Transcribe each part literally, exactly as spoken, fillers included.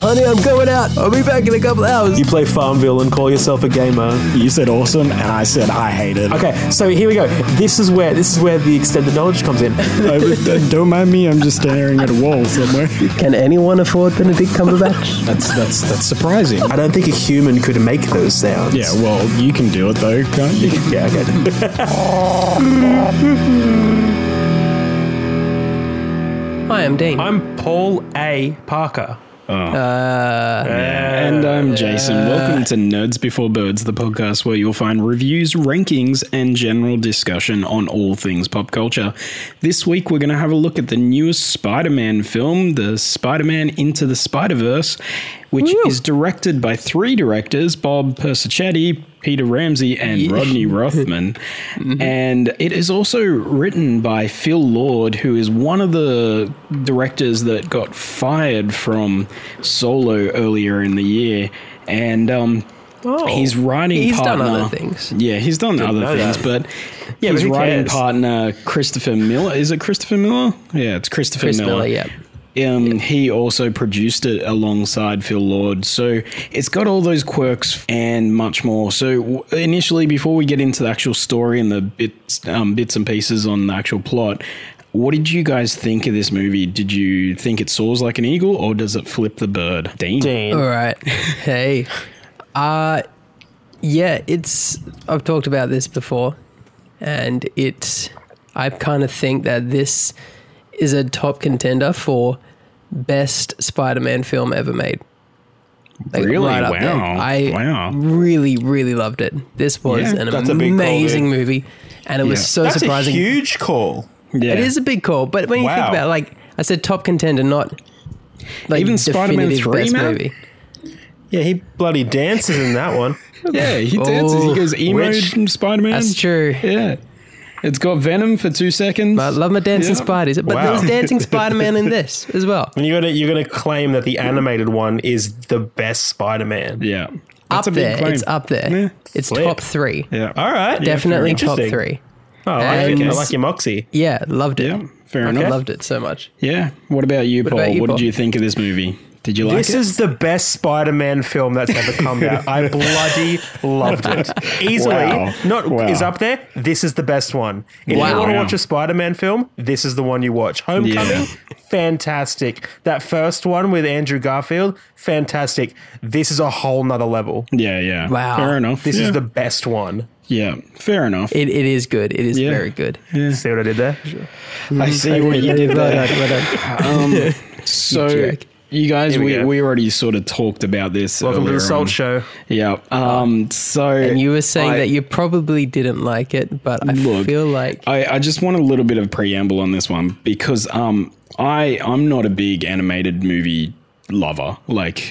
honey, I'm going out. I'll be back in a couple hours. You play Farmville and call yourself a gamer. You said awesome, and I said I hate it. Okay, so here we go. This is where this is where the extended knowledge comes in. Uh, uh, don't mind me. I'm just staring at a wall somewhere. Can anyone afford Benedict Cumberbatch? That's that's that's surprising. I don't think a human could make those sounds. Yeah, well, you can do it though, can't you? Yeah, okay. Hi, I'm Dean. I'm Paul A. Parker. Oh. Uh, and I'm Jason. Welcome to Nerds Before Birds, the podcast where you'll find reviews, rankings, and general discussion on all things pop culture. This week, we're going to have a look at the newest Spider-Man film, the Spider-Man Into the Spider-Verse, which Woo. is directed by three directors, Bob Persichetti, Peter Ramsey, and yeah. Rodney Rothman. mm-hmm. And it is also written by Phil Lord, who is one of the directors that got fired from Solo earlier in the year. And um, oh, he's writing he's partner... He's done other things. Yeah, he's done Didn't other things, that. but yeah, his but writing cares? partner, Christopher Miller. Is it Christopher Miller? Yeah, it's Christopher Chris Miller. Miller, yeah. Um, yeah. He also produced it alongside Phil Lord. So it's got all those quirks and much more. So w- initially, before we get into the actual story and the bits, um, bits and pieces on the actual plot, what did you guys think of this movie? Did you think it soars like an eagle or does it flip the bird? Dean? Dean. All right. Hey. Uh, yeah, it's... I've talked about this before. And it's... I kind of think that this is a top contender for best Spider-Man film ever made. Like, really? Right wow. I wow. really, really loved it. This was yeah, an that's a big amazing call, movie. And it yeah. was so that's surprising. That's a huge call. Yeah. It is a big call. But when you wow. think about it, like, I said top contender, not like even Spider-Man three, best man? movie. Yeah, he bloody dances in that one. Yeah, he dances. Oh, he goes emo which, Spider-Man. That's true. Yeah. It's got Venom for two seconds. I love my dancing yeah. Spideys. But Wow. there was dancing Spider-Man in this as well. And you're gonna you're gonna claim that the animated one is the best Spider-Man. Yeah. Up That's a big there. claim. It's up there. Yeah. It's Flip. top three. Yeah. All right. Definitely Yeah, top interesting. three. Oh, I like, And- it. I like your moxie. Yeah, loved it. Yeah. Fair I enough. loved it so much. Yeah. What about you, What Paul? about you, what Paul? did you think of this movie? Did you like This it? is the best Spider-Man film that's ever come out. I bloody loved it. Easily. Wow. Not Wow. is up there. This is the best one. If Wow. you want to Wow. watch a Spider-Man film, this is the one you watch. Homecoming, Yeah. fantastic. That first one with Andrew Garfield, fantastic. This is a whole nother level. Yeah, yeah. Wow. Fair enough. This yeah. is the best one. Yeah. Fair enough. It, it is good. It is Yeah. very good. See what I did there? I see what you did Well there. done, well done. Um, so, jerk. you guys, Here we we, go. we already sort of talked about this. Welcome to earlier the Salt on. Show. Yeah. Um, so, And you were saying I- that you probably didn't like it, but I Look, feel like... I, I just want a little bit of preamble on this one because um I I'm not a big animated movie lover. Like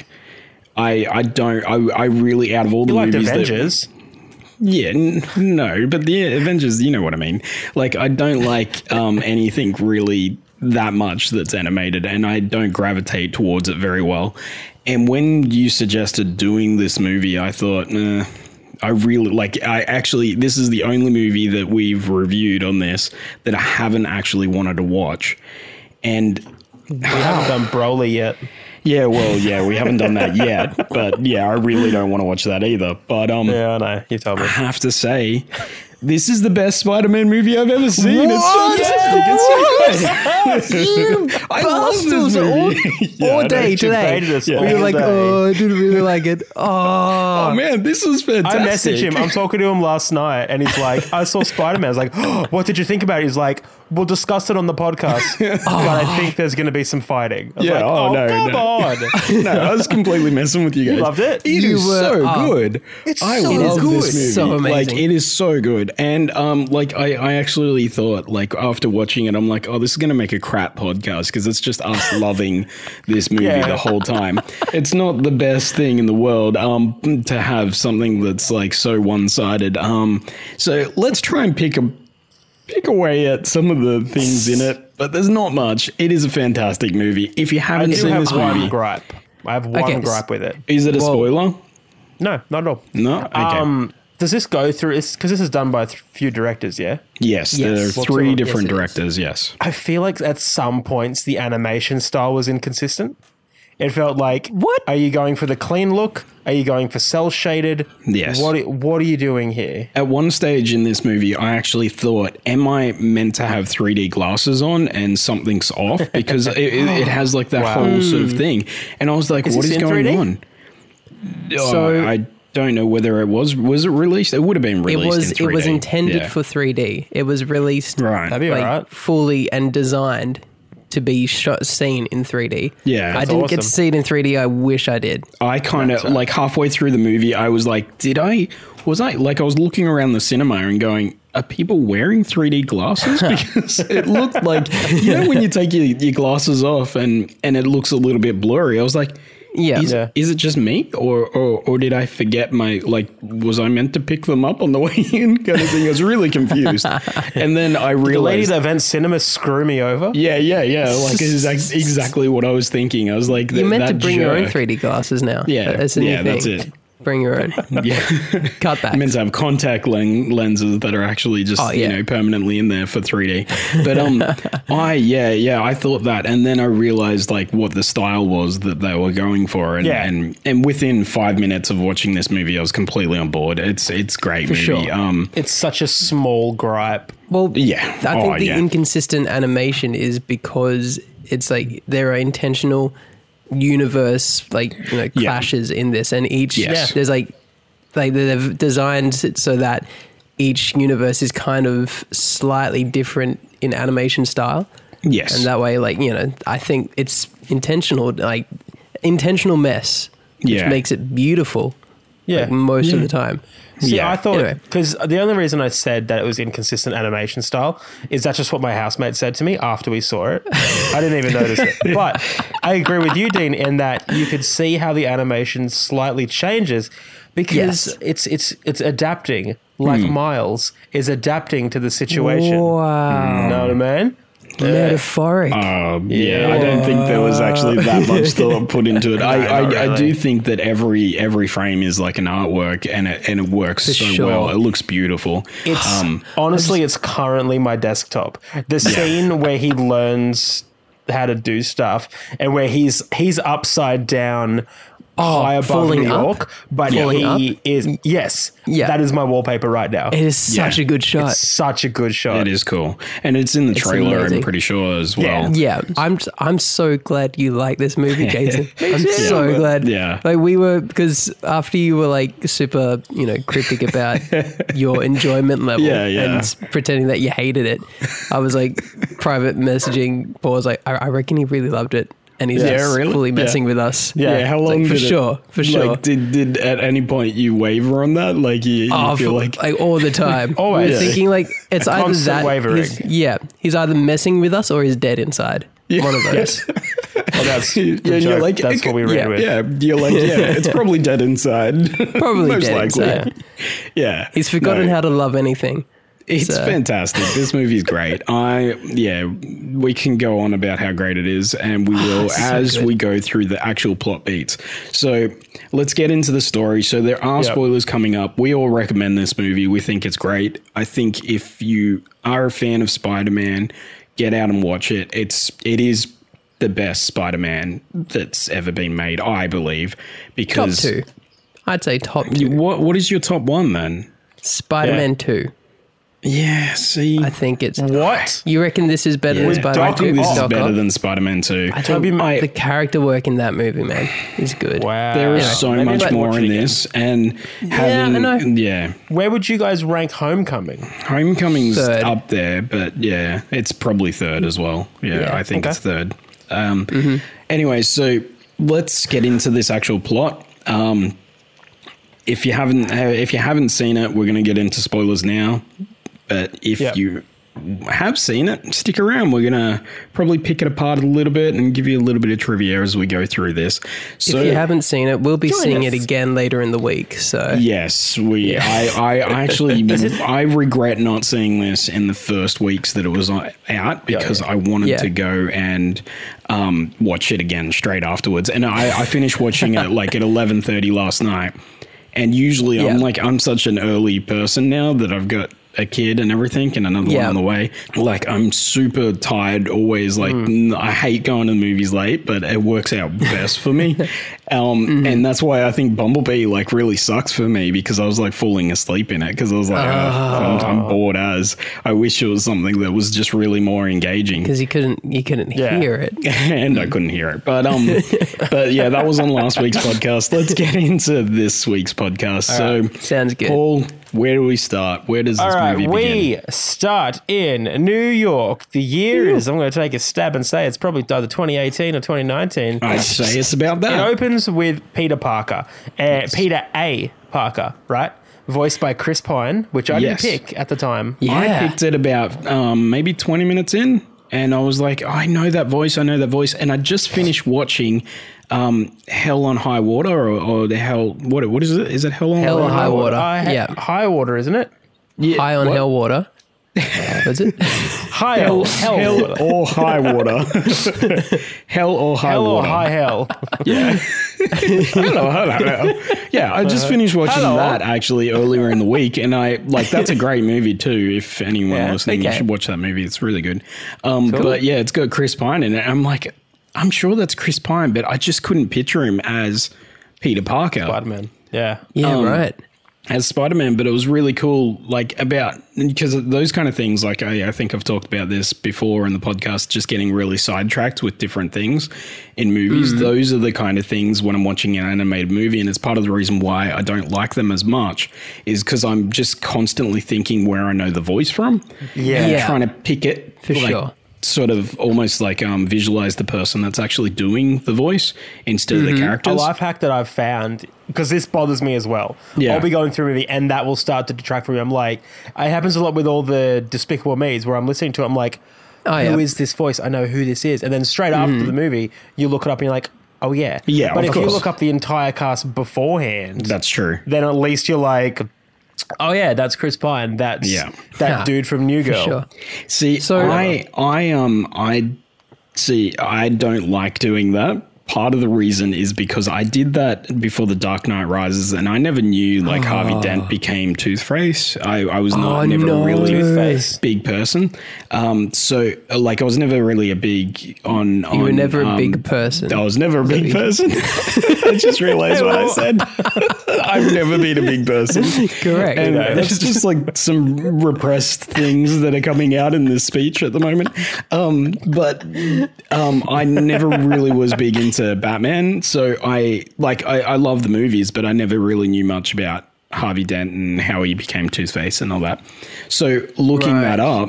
I I don't I I really out of all the You liked movies Avengers. that yeah n- no but the Avengers, you know what I mean. Like I don't like um anything really that much that's animated, and I don't gravitate towards it very well. And when you suggested doing this movie, I thought, nah, I really like, I actually, this is the only movie that we've reviewed on this that I haven't actually wanted to watch. And We haven't done Broly yet. yeah, well, yeah, we haven't done that yet, but yeah, I really don't want to watch that either. But um, Yeah, I know. You told I me. have to say, this is the best Spider-Man movie I've ever seen. What? It's fantastic. It's so good. I love this Bastards, all, movie. Yeah, all I know. day You today. baited us Yeah. all We were like, day. oh, I didn't really like it. Oh, Oh man, this was fantastic. I messaged him. I'm talking to him last night, and he's like, "I saw Spider-Man." I was like, oh, "What did you think about it?" He's like, "We'll discuss it on the podcast, but I think there's going to be some fighting." I was Yeah, like, oh, oh, no, come no. on. No, I was completely messing with you guys. You loved it? It You is were- so oh. good. It's I so love good. this movie. So amazing. Like it is so good. And um, like I, I actually thought, like after watching it, I'm like, oh, this is gonna make a crap podcast because it's just us loving this movie Yeah. the whole time. It's not the best thing in the world um to have something that's like so one sided. Um, so let's try and pick a. Pick away at some of the things in it, but there's not much. It is a fantastic movie. If you I haven't do seen have this one movie, gripe. I have one Okay. gripe with it. is it a Well- spoiler? No, not at all. No. Okay. Um, does this go through? Because this is done by a th- few directors, yeah. yes, Yes. there are Well, three yes, different it is. directors. Yes. I feel like at some points the animation style was inconsistent. It felt like, What? Are you going for the clean look? Are you going for cell shaded? Yes. What What are you doing here? At one stage in this movie, I actually thought, am I meant to have three D glasses on and something's off? Because it, it, it has like that Wow. whole sort of thing. And I was like, Is what this is in going three D? on? So- Oh, I don't know whether it was, was it released? It would have been It released was in three D. it was intended Yeah. for three D. It was released Right. That'd be like alright. fully and designed to be shot, seen in three D. Yeah. I That's didn't get to awesome. see it in three D. I wish I did. I kind of like halfway through the movie, I was like, did I, was I, like I was looking around the cinema and going, are people wearing three D glasses? Because it looked like, you know, when you take your, your glasses off and, and it looks a little bit blurry, I was like, Yeah. Is, Yeah. is it just me, or, or or did I forget my, like, was I meant to pick them up on the way in, kind of thing? I was really confused, and then I The lady realized, that Event Cinema screw me over. yeah, yeah, yeah, like exact, exactly what I was thinking. I was like, You're th- meant to that bring your own jerk. three D glasses now. Yeah, that's a new yeah, thing. that's it. Bring your own. Yeah, Cut back. meant to have contact len- lenses that are actually just Oh, you yeah. know permanently in there for three D. But um, I yeah yeah I thought that, and then I realized like what the style was that they were going for, and Yeah. and, and within five minutes of watching this movie, I was completely on board. It's it's great movie. sure. Um, It's such a small gripe. Well, Yeah. I think Oh, the yeah. inconsistent animation is because it's like there are intentional universe like you know Yeah. clashes in this, and each Yes. there's like like they've designed it so that each universe is kind of slightly different in animation style, yes, and that way, like you know, I think it's intentional, like intentional mess, which Yeah. makes it beautiful. Yeah. like, most of Yeah. the time. See, Yeah. I thought Anyway. because the only reason I said that it was inconsistent animation style is that's just what my housemate said to me after we saw it. I didn't even notice it, but I agree with you, Dean, in that you could see how the animation slightly changes because Yes. it's it's it's adapting, like Miles is adapting to the situation. Wow, You know what I mean? metaphoric. Um, yeah, I don't think there was actually that much thought put into it. I, No, I, not I really. do think that every every frame is like an artwork, and it and it works so sure. well. It looks beautiful. It's Um, honestly, it's currently my desktop. The scene where he learns how to do stuff and where he's he's upside down, Oh, high above falling New up? York, but Falling he up? is yes, Yeah. that is my wallpaper right now. It is such Yeah. a good shot. It's such a good shot. It is cool, and it's in the trailer. amazing. I'm pretty sure as Yeah. well. Yeah, I'm I'm so glad you like this movie, Jason. I'm too. so glad. Yeah. like we were because after you were like super, you know, cryptic about your enjoyment level, Yeah, yeah. and s- pretending that you hated it, I was like private messaging Paul was like, I, I reckon he really loved it, and he's Yeah, just really? fully Yeah. messing with us. Yeah. Yeah, how It's long like, for did it- sure, for sure. Like, did did at any point you waver on that? Like, you, you Oh, feel for- like, like all the time. Always. We're thinking like it's A either constant that wavering. he's- yeah, he's either messing with us or he's dead inside. One of those. Well, that's the Yeah, and you're joke. like, that's what we yeah, read with. yeah, you're like, yeah, it's probably dead inside. Probably Most dead likely. inside. Yeah, He's forgotten No. how to love anything. It's So- fantastic. This movie's great. I yeah, we can go on about how great it is, and we will so as good. we go through the actual plot beats. So let's get into the story. So there are Yep. spoilers coming up. We all recommend this movie. We think it's great. I think if you are a fan of Spider-Man, get out and watch it. It's it is the best Spider-Man that's ever been made, I believe. Top Because two. I'd say top two. what what is your top one then? Spider-Man Yeah. two. Yeah, see, I think it's. What? You reckon this is better yeah, than With I Spider-Man Doc two? think this is Doc better Ock? than Spider-Man two. I think Toby- I- the character work in that movie, man, is good. Wow. There is Anyway, so Maybe much let's more watch in it again. this, and having I know. yeah, Where would you guys rank Homecoming? Homecoming's Third. up there, but yeah, it's probably third as well. Yeah, Yeah. I think Okay. it's third. Um, Anyway, so let's get into this actual plot. Um, if you haven't, uh, if you haven't seen it, we're going to get into spoilers now. But if Yep. you have seen it, stick around. We're going to probably pick it apart a little bit and give you a little bit of trivia as we go through this. So If you haven't seen it, we'll be Join seeing us. it again later in the week. So yes, we. I, I, I actually, I regret not seeing this in the first weeks that it was on- out because I wanted Yeah. to go and um, watch it again straight afterwards. And I, I finished watching it like at eleven thirty last night. And usually I'm Yeah. like I'm such an early person now that I've got a kid and everything, and another Yeah. one on the way. Like, I'm super tired always. Like, Mm. n- I hate going to the movies late, but it works out best for me. Um, Mm-hmm. And that's why I think Bumblebee like really sucks for me, because I was like falling asleep in it because I was like, oh, I'm, I'm bored as. I wish it was something that was just really more engaging. Because you couldn't you couldn't Yeah. hear it. And I couldn't hear it. But um but yeah, that was on last week's podcast. Let's get into this week's podcast. So Sounds good. Paul, where do we start? Where does this All right, movie we begin? start in New York. The year is, I'm going to take a stab and say it's probably either twenty eighteen or twenty nineteen. I'd say it's about It that. opens with Peter Parker, uh, Peter A. Parker, right? Voiced by Chris Pine, which I Yes. didn't pick at the time. Yeah. I picked it about um, maybe twenty minutes in, and I was like, I know that voice, I know that voice. And I just finished watching um, Hell on High Water, or, or the Hell, what what is it? Is it Hell on Hell on High Water. I, Yeah. High Water, isn't it? Yeah, High on what? hell water. Was it? High Hell, hell, hell water. or high water. Hell or high Hell or water. high hell. Yeah. hello, hello, hello. Yeah, I just finished watching Hello. that actually earlier in the week, and I like that's a great movie too. If anyone Yeah, listening, you okay. should watch that movie. It's really good. Um, But yeah, it's got Chris Pine in it. I'm like, I'm sure that's Chris Pine, but I just couldn't picture him as Peter Parker. Spider-Man. Yeah. Yeah, Um, right. As Spider-Man, but it was really cool, like about, because those kind of things, like I, I think I've talked about this before in the podcast, just getting really sidetracked with different things in movies. Those are the kind of things when I'm watching an animated movie, and it's part of the reason why I don't like them as much, is because I'm just constantly thinking where I know the voice from. Yeah. And Yeah. trying to pick it. For like, sure. Sort of almost like um, visualize the person that's actually doing the voice instead of the A characters. life hack that I've found, because this bothers me as well. Yeah. I'll be going through a movie and that will start to detract from me. I'm like, it happens a lot with all the Despicable Me's where I'm listening to it. I'm like, Oh, who yeah. is this voice? I know who this is. And then straight after the movie, you look it up and you're like, oh, yeah. Yeah, But of if you course. look up the entire cast beforehand, That's true. then at least you're like, oh, yeah, that's Chris Pine. That's Yeah. that Yeah. dude from New For Girl. sure. See, So- I, I, um, I see. I don't like doing that. Part of the reason is because I did that before The Dark Knight Rises, and I never knew like Harvey Dent became Two-Face. I, I was not Oh, never no. really Toothface. big person. Um, so uh, like I was never really a big on. You were on, never a um, big person. I was never a big person. I just realized what I said. I've never been a big person. Correct. And know. that's just like some repressed things that are coming out in this speech at the moment. Um, but um, I never really was big into Batman. So I like I, I love the movies, but I never really knew much about Harvey Dent and how he became Two-Face and all that. So looking Right. that up,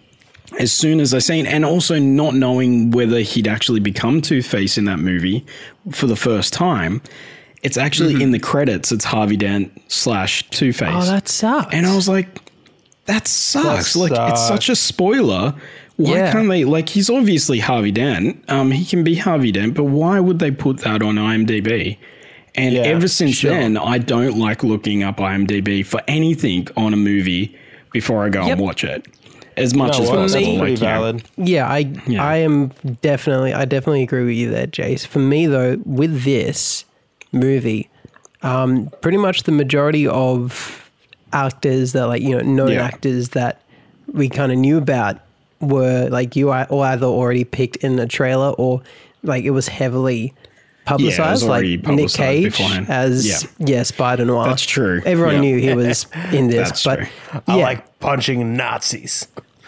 as soon as I seen, and also not knowing whether he'd actually become Two-Face in that movie for the first time, it's actually in the credits. It's Harvey Dent slash Two-Face. Oh, that sucks. And I was like, that sucks. That like, it's sucks. such a spoiler. Why Yeah. can't they, like, he's obviously Harvey Dent. Um, he can be Harvey Dent, but why would they put that on IMDb? And Yeah, ever since sure. then, I don't like looking up IMDb for anything on a movie before I go Yep. and watch it. As much No, as well, for that's possible. me- Like, pretty you know. valid. Yeah, I Yeah. I am definitely I definitely agree with you there, Jace. For me though, with this movie, um, pretty much the majority of actors that like you know known Yeah. actors that we kind of knew about were like you are or either already picked in a trailer or like it was heavily publicized. already Like Nick publicised Cage beforehand. as Yeah. yeah, Spider Noir. That's true. Everyone Yeah. knew he was in this, That's but true. I yeah, like punching Nazis.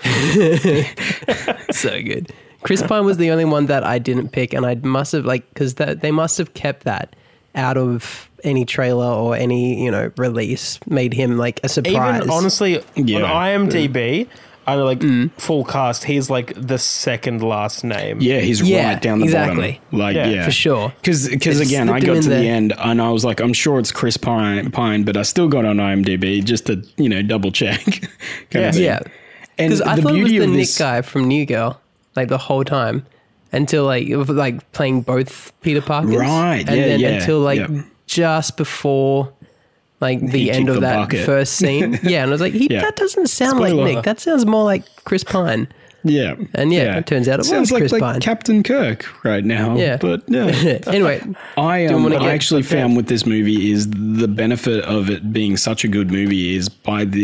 so good. Chris Pine was the only one that I didn't pick, and I must have like because that they must have kept that out of any trailer or any you know release, made him like a surprise. Even honestly, Yeah. on IMDb, I know like full cast, he's like the second last name. Yeah, he's Yeah, right down the exactly. bottom. Like, Yeah, yeah, for sure. Because They again, slipped I him got in to the there. end and I was like, I'm sure it's Chris Pine, Pine, but I still got on IMDb just to you know double check. kind Yeah. of thing. yeah, and because I the thought it was beauty the of Nick this, guy from New Girl, like the whole time, until like it was, like playing both Peter Parkers, Right, And yeah, then yeah, until like yeah. just before. Like the He end kicked of the that bucket. first scene, yeah, and I was like, he, Yeah. "That doesn't sound Spoiler. like Nick. That sounds more like Chris Pine." yeah, And yeah, it turns out it sounds was like, Chris like Pine. Captain Kirk right now. Yeah. but yeah. Anyway, I, you um, wanna I get actually prepared? found with this movie is the benefit of it being such a good movie is by the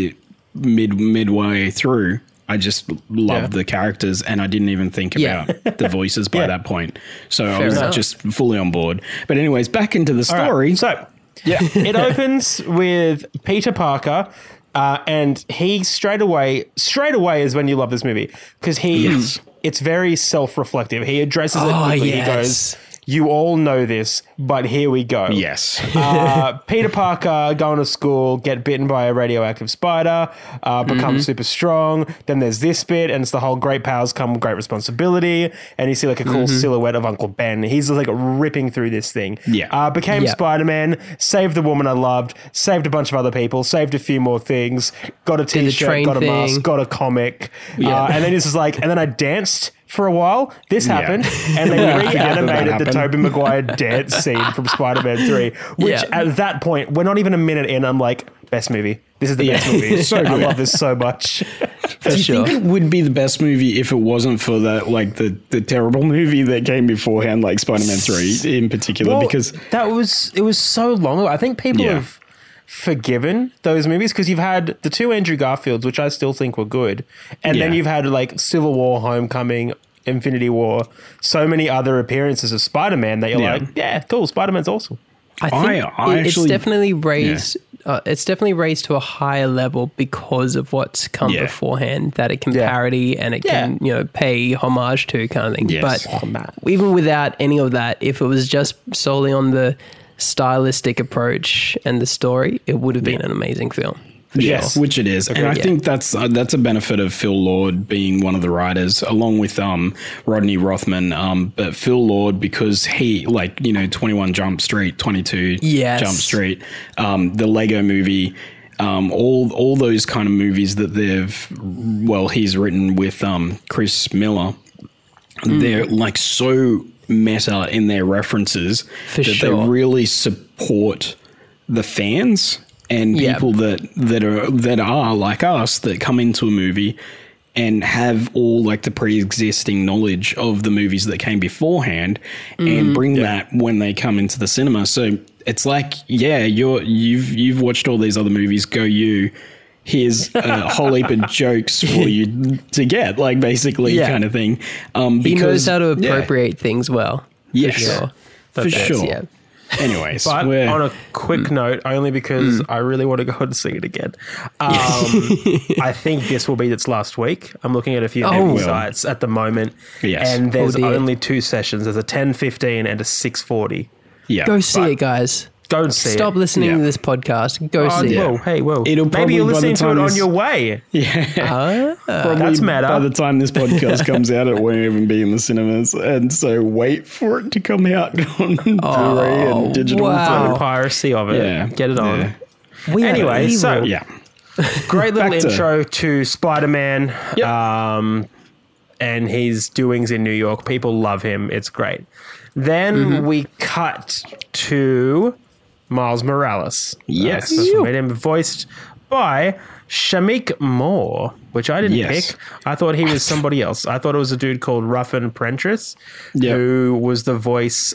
mid midway through, I just loved Yeah. the characters and I didn't even think Yeah. about the voices by Yeah. that point. So I Fair was enough. just fully on board. But anyways, back into the All right, story. So, yeah, it opens with Peter Parker, uh, and he straight away, straight away is when you love this movie because he, Yes. it's very self-reflective. He addresses it Oh, quickly. yes. He goes, "You all know this, but here we go." Yes. uh, Peter Parker going to school, get bitten by a radioactive spider, uh, become Mm-hmm. super strong. Then there's this bit, and it's the whole great powers come great responsibility. And you see like a cool silhouette of Uncle Ben. He's like ripping through this thing. Yeah. Uh, became Yeah. Spider-Man, saved the woman I loved, saved a bunch of other people, saved a few more things, got a the t-shirt, train got a mask, thing. got a comic. Yeah. Uh, and then it's just like, and then I danced for a while. This Yeah. happened, and they I forget that that reanimated the happened. Tobey Maguire dance scene from Spider-Man three, which Yeah. at that point, we're not even a minute in, I'm like, best movie. This is the best Yeah. movie. So I good. love this so much. For Do you sure. think it would be the best movie if it wasn't for that, like the, the terrible movie that came beforehand, like Spider-Man three in particular? Well, because that was, it was so long ago. I think people Yeah. have forgiven those movies because you've had the two Andrew Garfields, which I still think were good. And then Yeah. you've had like Civil War, Homecoming, Infinity War, so many other appearances of Spider-Man that you're Yeah. like, yeah, cool, Spider-Man's awesome. I think I- I it- it's actually- definitely raised. Uh, it's definitely raised to a higher level because of what's come Yeah. beforehand. That it can Yeah. parody and it Yeah. can you know pay homage to kind of thing. Yes. But even without any of that, if it was just solely on the stylistic approach and the story, it would have been an amazing film. For yes, sure. which it is, and I Yeah. think that's uh, that's a benefit of Phil Lord being one of the writers, along with um, Rodney Rothman. Um, but Phil Lord, because he, like you know, twenty-one Jump Street, twenty-two Yes. Jump Street, um, the Lego Movie, um, all all those kind of movies that they've, well, he's written with um, Chris Miller. They're like so meta in their references For that sure. they really support the fans and Yeah. people that that are that are like us that come into a movie and have all like the pre-existing knowledge of the movies that came beforehand and bring that when they come into the cinema. So it's like, yeah, you're you've you've watched all these other movies, go you. Here's a whole heap of jokes for you to get, like basically Yeah. kind of thing. Um, He knows because how to yeah. appropriate things well. Yes. For sure. For That's- sure. Yeah. Anyways, But we're- on a quick note, only because I really want to go and see it again. Um, I think this will be its last week. I'm looking at a few Oh. movie sites at the moment. Yes. And there's Oh, dear. only two sessions. There's a ten fifteen and a six forty. yeah, Go see But- it, guys. Go and see Stop it. listening Yeah. to this podcast. Go Oh, see whoa, it. hey, whoa. It'll Maybe you're probably by the listening to it time on this- your way. yeah. Probably That's meta. By the time this podcast comes out, it won't even be in the cinemas, and so wait for it to come out on Blu-ray and digital. wow. Oh, piracy of it. Yeah, Get it on. yeah. We are Anyway, evil. so- Yeah, Great little Back to- intro to Spider-Man. Yep. Um, and his doings in New York. People love him. It's great. Then Mm-hmm. we cut to Miles Morales. Yes. Uh, so made him voiced by Shamik Moore, which I didn't Yes. pick. I thought he was somebody else. I thought it was a dude called Ruffin Prentice, Yep. who was the voice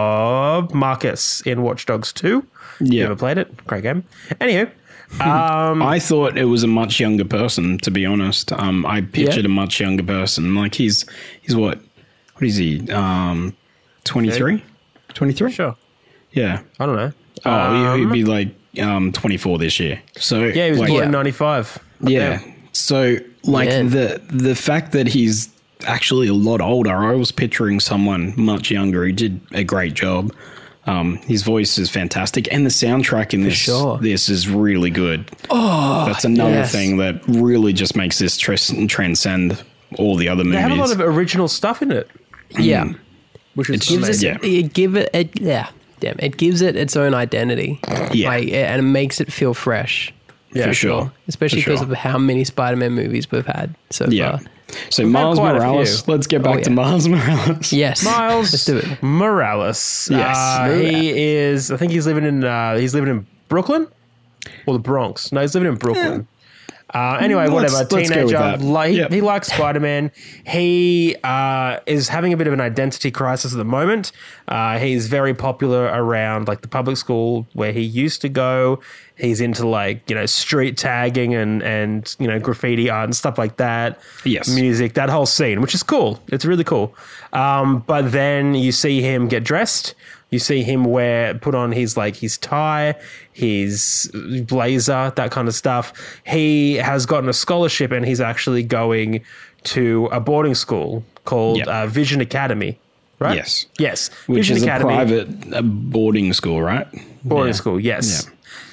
of Marcus in Watch Dogs two. You Yeah. ever played it? Great game. Anywho, um, I thought it was a much younger person. To be honest, um, I pictured Yeah. a much younger person. Like he's he's what? What is he? Um, twenty-three. Twenty-three. sure. Yeah. I don't know. Oh, Um, he'd be like um twenty-four this year. So Yeah, he was like, born Yeah. in ninety-five. Yeah. So like Man. the the fact that he's actually a lot older, I was picturing someone much younger. He did a great job. Um, his voice is fantastic, and the soundtrack in this sure. this is really good. Oh, that's another yes. thing that really just makes this tras- transcend all the other movies. They have a lot of original stuff in it, Yeah. which is It's- Gives us, Yeah. it give it, it yeah, damn, it gives it its own identity. Yeah. Like, and it makes it feel fresh. Yeah, for sure. Especially For because sure. of how many Spider-Man movies we've had so yeah. far. So We've had Miles quite a Morales. few. Let's get back Oh, to yeah. Miles Morales. Yes. Miles Let's do it. Morales. Yes. Uh, he is. I think he's living in. Uh, he's living in Brooklyn or the Bronx. No, he's living in Brooklyn. Uh, anyway, Let's- whatever. let's go with Teenager, that. like, Yep. he likes Spider-Man. He uh, is having a bit of an identity crisis at the moment. Uh, he's very popular around like the public school where he used to go. He's into like, you know, street tagging and, and you know, graffiti art and stuff like that. Yes. Music, that whole scene, which is cool. It's really cool. Um, but then you see him get dressed. You see him wear, put on his like his tie, his blazer, that kind of stuff. He has gotten a scholarship and he's actually going to a boarding school called Yep. uh, Vision Academy, right? Yes. Yes. Which Vision is Academy, a private uh, boarding school, right? boarding Yeah. school, yes.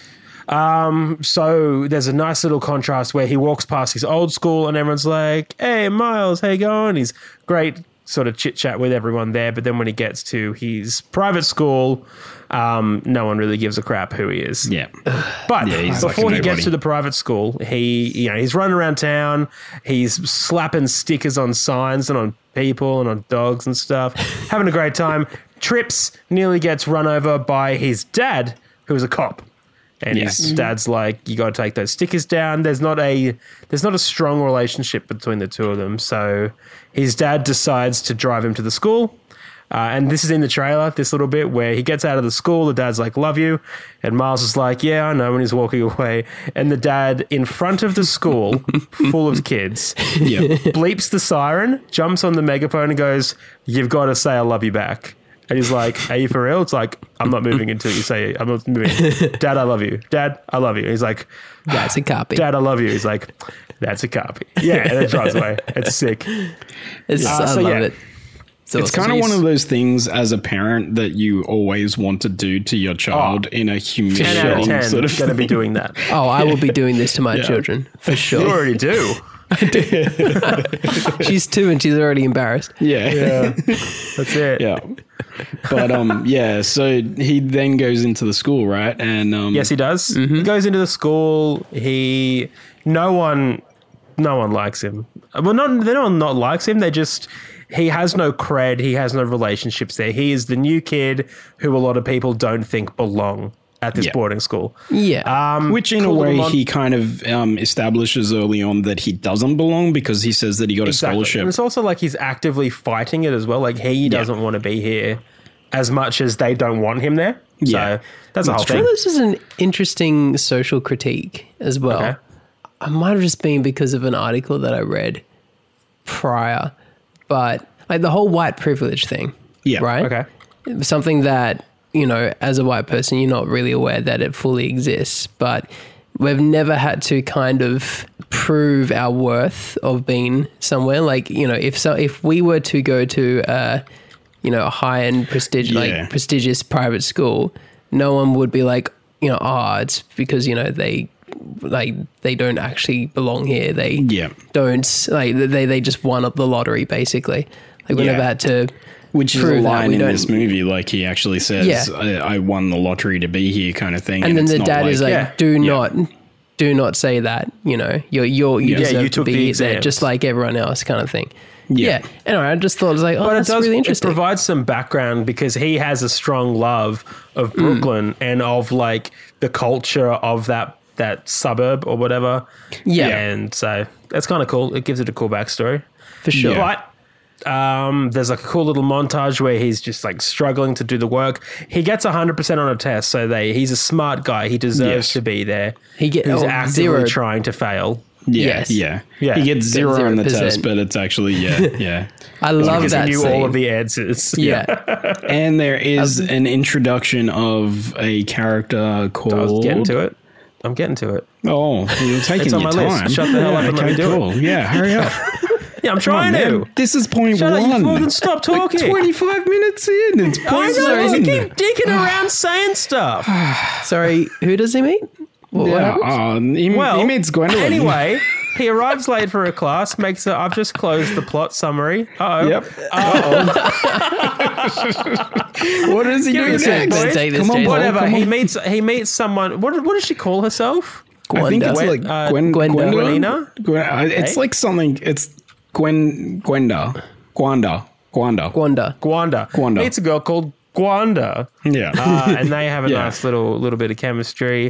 Um, so there's a nice little contrast where he walks past his old school and everyone's like, hey, Miles, how you going? He's great sort of chit chat with everyone there. But then when he gets to his private school, um, no one really gives a crap who he is. Yeah. But Yeah, he's like before a he gets nobody. to the private school, he, you know, he's running around town. He's slapping stickers on signs and on people and on dogs and stuff, having a great time. Trips, nearly gets run over by his dad, who is a cop. And Yes. his dad's like, you got to take those stickers down. There's not a there's not a strong relationship between the two of them. So his dad decides to drive him to the school. Uh, and this is in the trailer, this little bit where he gets out of the school. The dad's like, love you. And Miles is like, yeah, I know. And he's walking away. And the dad, in front of the school, full of kids, Yeah. bleeps the siren, jumps on the megaphone and goes, you've got to say I love you back. And he's like, are you for real? It's like, I'm not moving until you say it. I'm not moving. Dad, I love you. Dad, I love you. He's like, That's a copy. Dad, I love you. He's like, that's a copy. Yeah, and then drives away. It's sick. It's, Uh, I so love yeah. it. It's awesome. kind of one of those things as a parent that you always want to do to your child in a ten out of humiliating ten sort of going to be thing. doing that. Oh, I will be doing this to my children for You sure. already do. She's two and she's already embarrassed. Yeah. Yeah, that's it. Yeah. But um yeah, so he then goes into the school, right? And um Yes, he does. He goes into the school. He, no one, no one likes him. Well, not they don't not likes him. They just he has no cred. He has no relationships there. He is the new kid who a lot of people don't think belong at this Yeah. boarding school. Yeah. Um, which in cool a way little mon- he kind of um, establishes early on that he doesn't belong because he says that he got Exactly. a scholarship. And it's also like he's actively fighting it as well. Like he doesn't want to be here as much as they don't want him there. Yeah. So that's a whole That's I thing. thought this is an interesting social critique as well. Okay. I might have just been because of an article that I read prior, but like the whole white privilege thing. Yeah. Right. Okay. Something that, you know, as a white person, you're not really aware that it fully exists, but we've never had to kind of prove our worth of being somewhere. Like, you know, if so, if we were to go to, uh, you know, a high end prestige, Yeah. like prestigious private school, no one would be like, you know, oh, it's because, you know, they like they don't actually belong here. They Yeah. don't like they they just won up the lottery basically. Like we Yeah. never had to. Which is a prove that line we in don't- this movie, like he actually says, Yeah. I, I won the lottery to be here kind of thing. And then it's the not dad is like, Yeah. do Yeah. not, do not say that. You know, you're you're you Yeah. deserve Yeah, you to took be the there exams. just like everyone else, kind of thing. Yeah. Yeah. Anyway, I just thought it was like, oh, But it that's does really it interesting. provides some background because he has a strong love of Brooklyn and of like the culture of that that suburb or whatever. Yeah. And so that's kind of cool. It gives it a cool backstory. For sure. Yeah. But um, there's like a cool little montage where he's just like struggling to do the work. He gets one hundred percent on a test, so they he's a smart guy. He deserves Yes. to be there. He get- He's oh, actively zero. trying to fail. Yeah, Yes. yeah, Yeah. He gets zero on the zero test, percent. but it's actually yeah, yeah. I love Because that he knew scene. all of the answers. yeah. And there is an introduction of a character I was called. getting to it. I'm getting to it. Oh, you're taking It's on your my list. time. Shut the hell up and let me do it. cool. Yeah, hurry up. Yeah, I'm Come on, trying man. to. This is point Shut up, one. you fucking stop talking. Like twenty-five minutes in. It's I point know, one. you keep dicking around saying stuff. Sorry, who does he meet? What, what Yeah, happened? oh, he, Well, he meets Gwendolyn. Anyway, he arrives late for a class, makes a, I've just closed the plot summary. Uh-oh. Yep. What does he Give me do a sec, next? boys. Take this, Come on, Jason. boy, Whatever. come He on. meets he meets someone. What what does she call herself? I think it's Gwenda. like Uh, Gwen, Gwenda. Gwendolyn? Gwendolina? Gwen, uh, it's Hey? like something. It's Gwen, Gwenda, Gwanda, Gwanda. Gwanda. Gwanda. Gwanda. Meets a girl called Gwanda. Yeah. Uh, and they have a Yeah. nice little little bit of chemistry.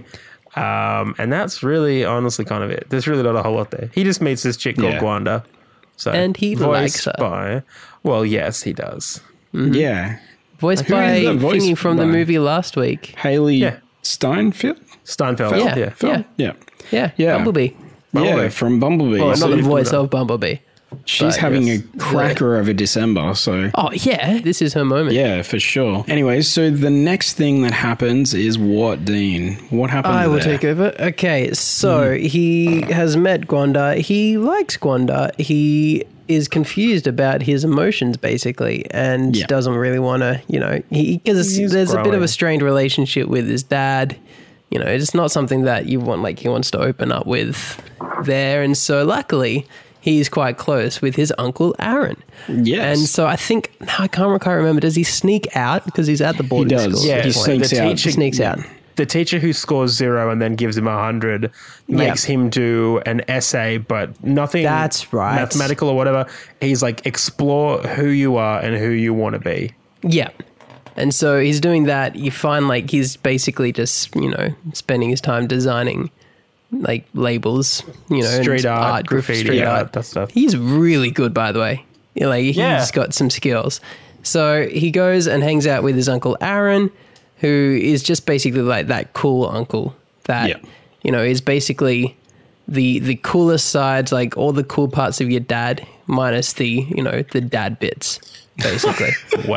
Um, and that's really honestly kind of it. There's really not a whole lot there. He just meets this chick called Yeah. Gwanda. So And he likes voiced her. by, well, yes, he does. Yeah. Voiced Who by is that voiced thingy from the by? movie last week. Haley Yeah. Steinfeld? Steinfeld. Yeah. Yeah. Phil? Yeah. Yeah. Yeah, Yeah. Bumblebee. Bumblebee. Yeah, from Bumblebee. Well, So not the you've voice got- of Bumblebee. she's but having yes. a cracker over December, so Oh, yeah. This is her moment. yeah, for sure. Anyway, so the next thing that happens is what, Dean? What happens I will there? take over. Okay, so he has met Gwanda. He likes Gwanda. He is confused about his emotions, basically, and Yeah. doesn't really want to, you know, because He's there's a bit of growing. a strained relationship with his dad. You know, it's not something that you want, like, he wants to open up with there. And so, luckily, he's quite close with his uncle Aaron. Yes. And so I think, no, I can't quite remember, does he sneak out? Because he's at the boarding does. school. Yeah, at he this point. sneaks The out. teacher- He sneaks out. The teacher who scores zero and then gives him a hundred makes him do an essay, but nothing That's right. mathematical or whatever. He's like, explore who you are and who you want to be. Yeah. And so he's doing that. You find like he's basically just, you know, spending his time designing like labels, you know, Street and art, graf- graffiti street art, that stuff. He's really good, by the way. You know, Like he's Yeah. got some skills. So he goes and hangs out with his uncle Aaron, who is just basically like that cool uncle that, Yeah. you know, is basically the the coolest sides, like all the cool parts of your dad, minus the, you know, the dad bits, basically. Wow.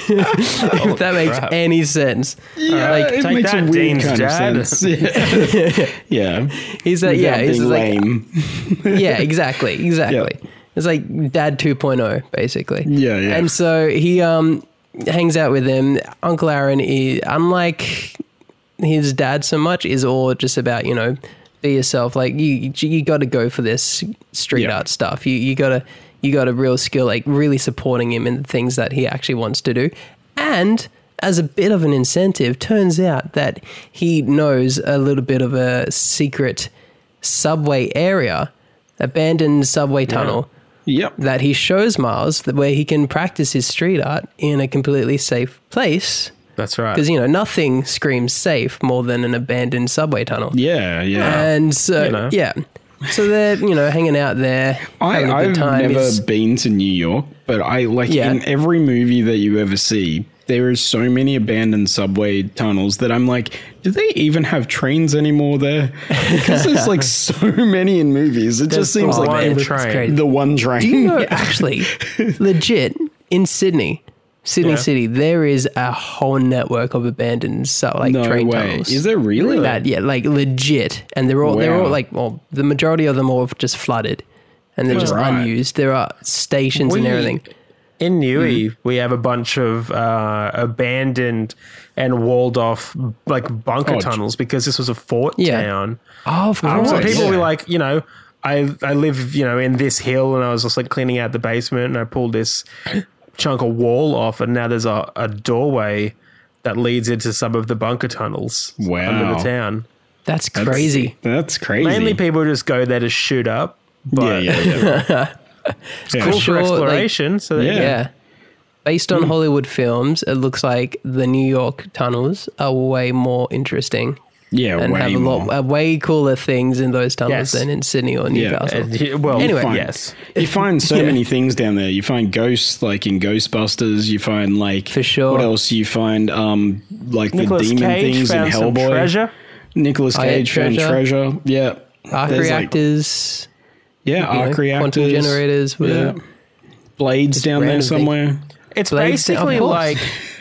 If that makes crap. any sense. Yeah, Like, it take makes that, a weird Dean's kind dad. of sense. Yeah. yeah. He's like, yeah, Without he's being like, lame. yeah, exactly, exactly. It's like Dad two point oh, basically. Yeah, yeah. And so he um hangs out with him. Uncle Aaron is, unlike his dad so much, is all just about, you know, be yourself. Like you, you got to go for this street Yeah. art stuff. You, you got to, you got a real skill, like really supporting him in the things that he actually wants to do. And as a bit of an incentive, turns out that he knows a little bit of a secret subway area, abandoned subway tunnel Yep. that he shows Miles that where he can practice his street art in a completely safe place. That's right. Because, you know, nothing screams safe more than an abandoned subway tunnel. Yeah, yeah. And so, You know. yeah. So they're, you know, hanging out there, I, having a good I've time. never It's- been to New York, but I like Yeah. in every movie that you ever see, there is so many abandoned subway tunnels that I'm like, do they even have trains anymore there? Because there's like so many in movies. It just seems one like every, train. crazy. the one train. Do you know, actually, legit, in Sydney, Sydney Yeah. City, there is a whole network of abandoned so, like no train way. tunnels. Is there really? That, yeah, like legit. And they're all, they're all Wow. like, well, the majority of them all just flooded and they're just Right. unused. There are stations and We- everything. In Newey, Mm-hmm. we have a bunch of uh, abandoned and walled off like bunker Oh, tunnels because this was a fort Yeah. town. Oh, of Um, course. so people yeah. were like, you know, I I live, you know, in this hill, and I was just like cleaning out the basement, and I pulled this chunk of wall off, and now there's a, a doorway that leads into some of the bunker tunnels Wow. under the town. That's That's- crazy. That's crazy. Mainly people just go there to shoot up, but yeah, yeah, yeah. Yeah. cool sure, for like- exploration. so Yeah. Yeah. Based on Hollywood films, it looks like the New York tunnels are way more interesting Yeah, and way have a more. lot, uh, way cooler things in those tunnels Yes. than in Sydney or Yeah. Newcastle. Uh, yeah, well, Anyway. Fine. yes. You find so Yeah. many things down there. You find ghosts, like in Ghostbusters. You find like For sure. What else? You find um like Nicolas the demon Cage things in found some Hellboy. treasure. Nicolas Oh, yeah, Cage found treasure. treasure. Yeah, Arc There's, like, reactors, yeah, you know, arc reactors, quantum generators, yeah. whatever. blades down there random things. somewhere. It's Blades, of basically course. like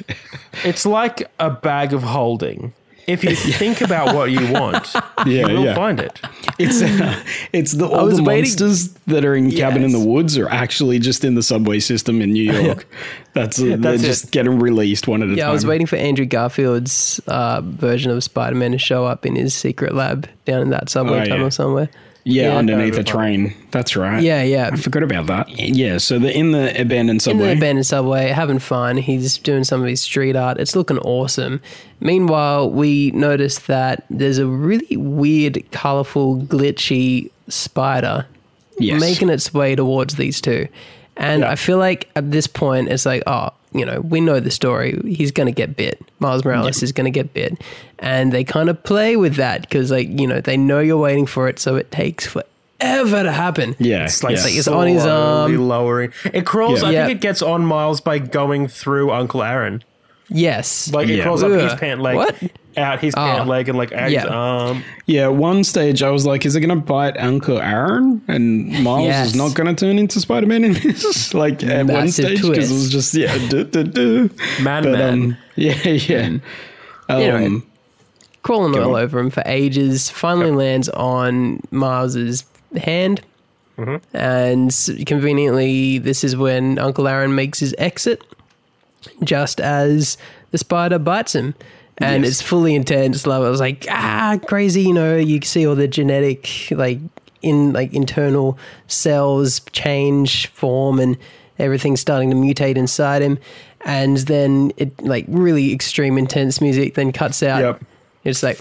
it's like a bag of holding. If you think about what you want, Yeah, you will yeah. find it. It's uh, it's the all was the waiting- monsters that are in Cabin in Yes. the Woods are actually just in the subway system in New York. That's, uh, they're That's it. just getting released one at a Yeah, time. I was waiting for Andrew Garfield's uh, version of Spider-Man to show up in his secret lab down in that subway Oh, yeah. tunnel somewhere. Yeah, Yeah. underneath a Overflow. train. That's right. Yeah, yeah. I forgot about that. Yeah, so they're in the abandoned In subway. the abandoned subway, having fun. He's doing some of his street art. It's looking awesome. Meanwhile, we notice that there's a really weird, colorful, glitchy spider Yes. making its way towards these two. And Yeah. I feel like at this point, it's like, oh, you know, we know the story. He's going to get bit. Miles Morales is going to get bit. And they kind of play with that because, like, you know, they know you're waiting for it, so it takes forever to happen. Yeah. It's like, yeah. like it's on his slowly arm. lowering. It crawls. Yeah. I Yeah. think it gets on Miles by going through Uncle Aaron. Yes. Like it Yeah. crawls up his Ugh. pant leg, What? out his Oh. pant leg, and like out his Yeah. arm. Yeah, one stage I was like, is it going to bite Uncle Aaron? And Miles Yes. is not going to turn into Spider-Man in this? Like, at one Massive stage, because it was twist. just, yeah, duh, duh, duh. Man, But, man. um, yeah, yeah. Um, Anyway. Crawling Go all on. over him for ages, finally lands on Miles's hand. Mm-hmm. And conveniently, this is when Uncle Aaron makes his exit, just as the spider bites him. And Yes. it's fully intense. Love it. I was like, ah, crazy. You know, you see all the genetic, like, in like internal cells change form and everything's starting to mutate inside him. And then it, like, really extreme, intense music then cuts out. Yep. It's like,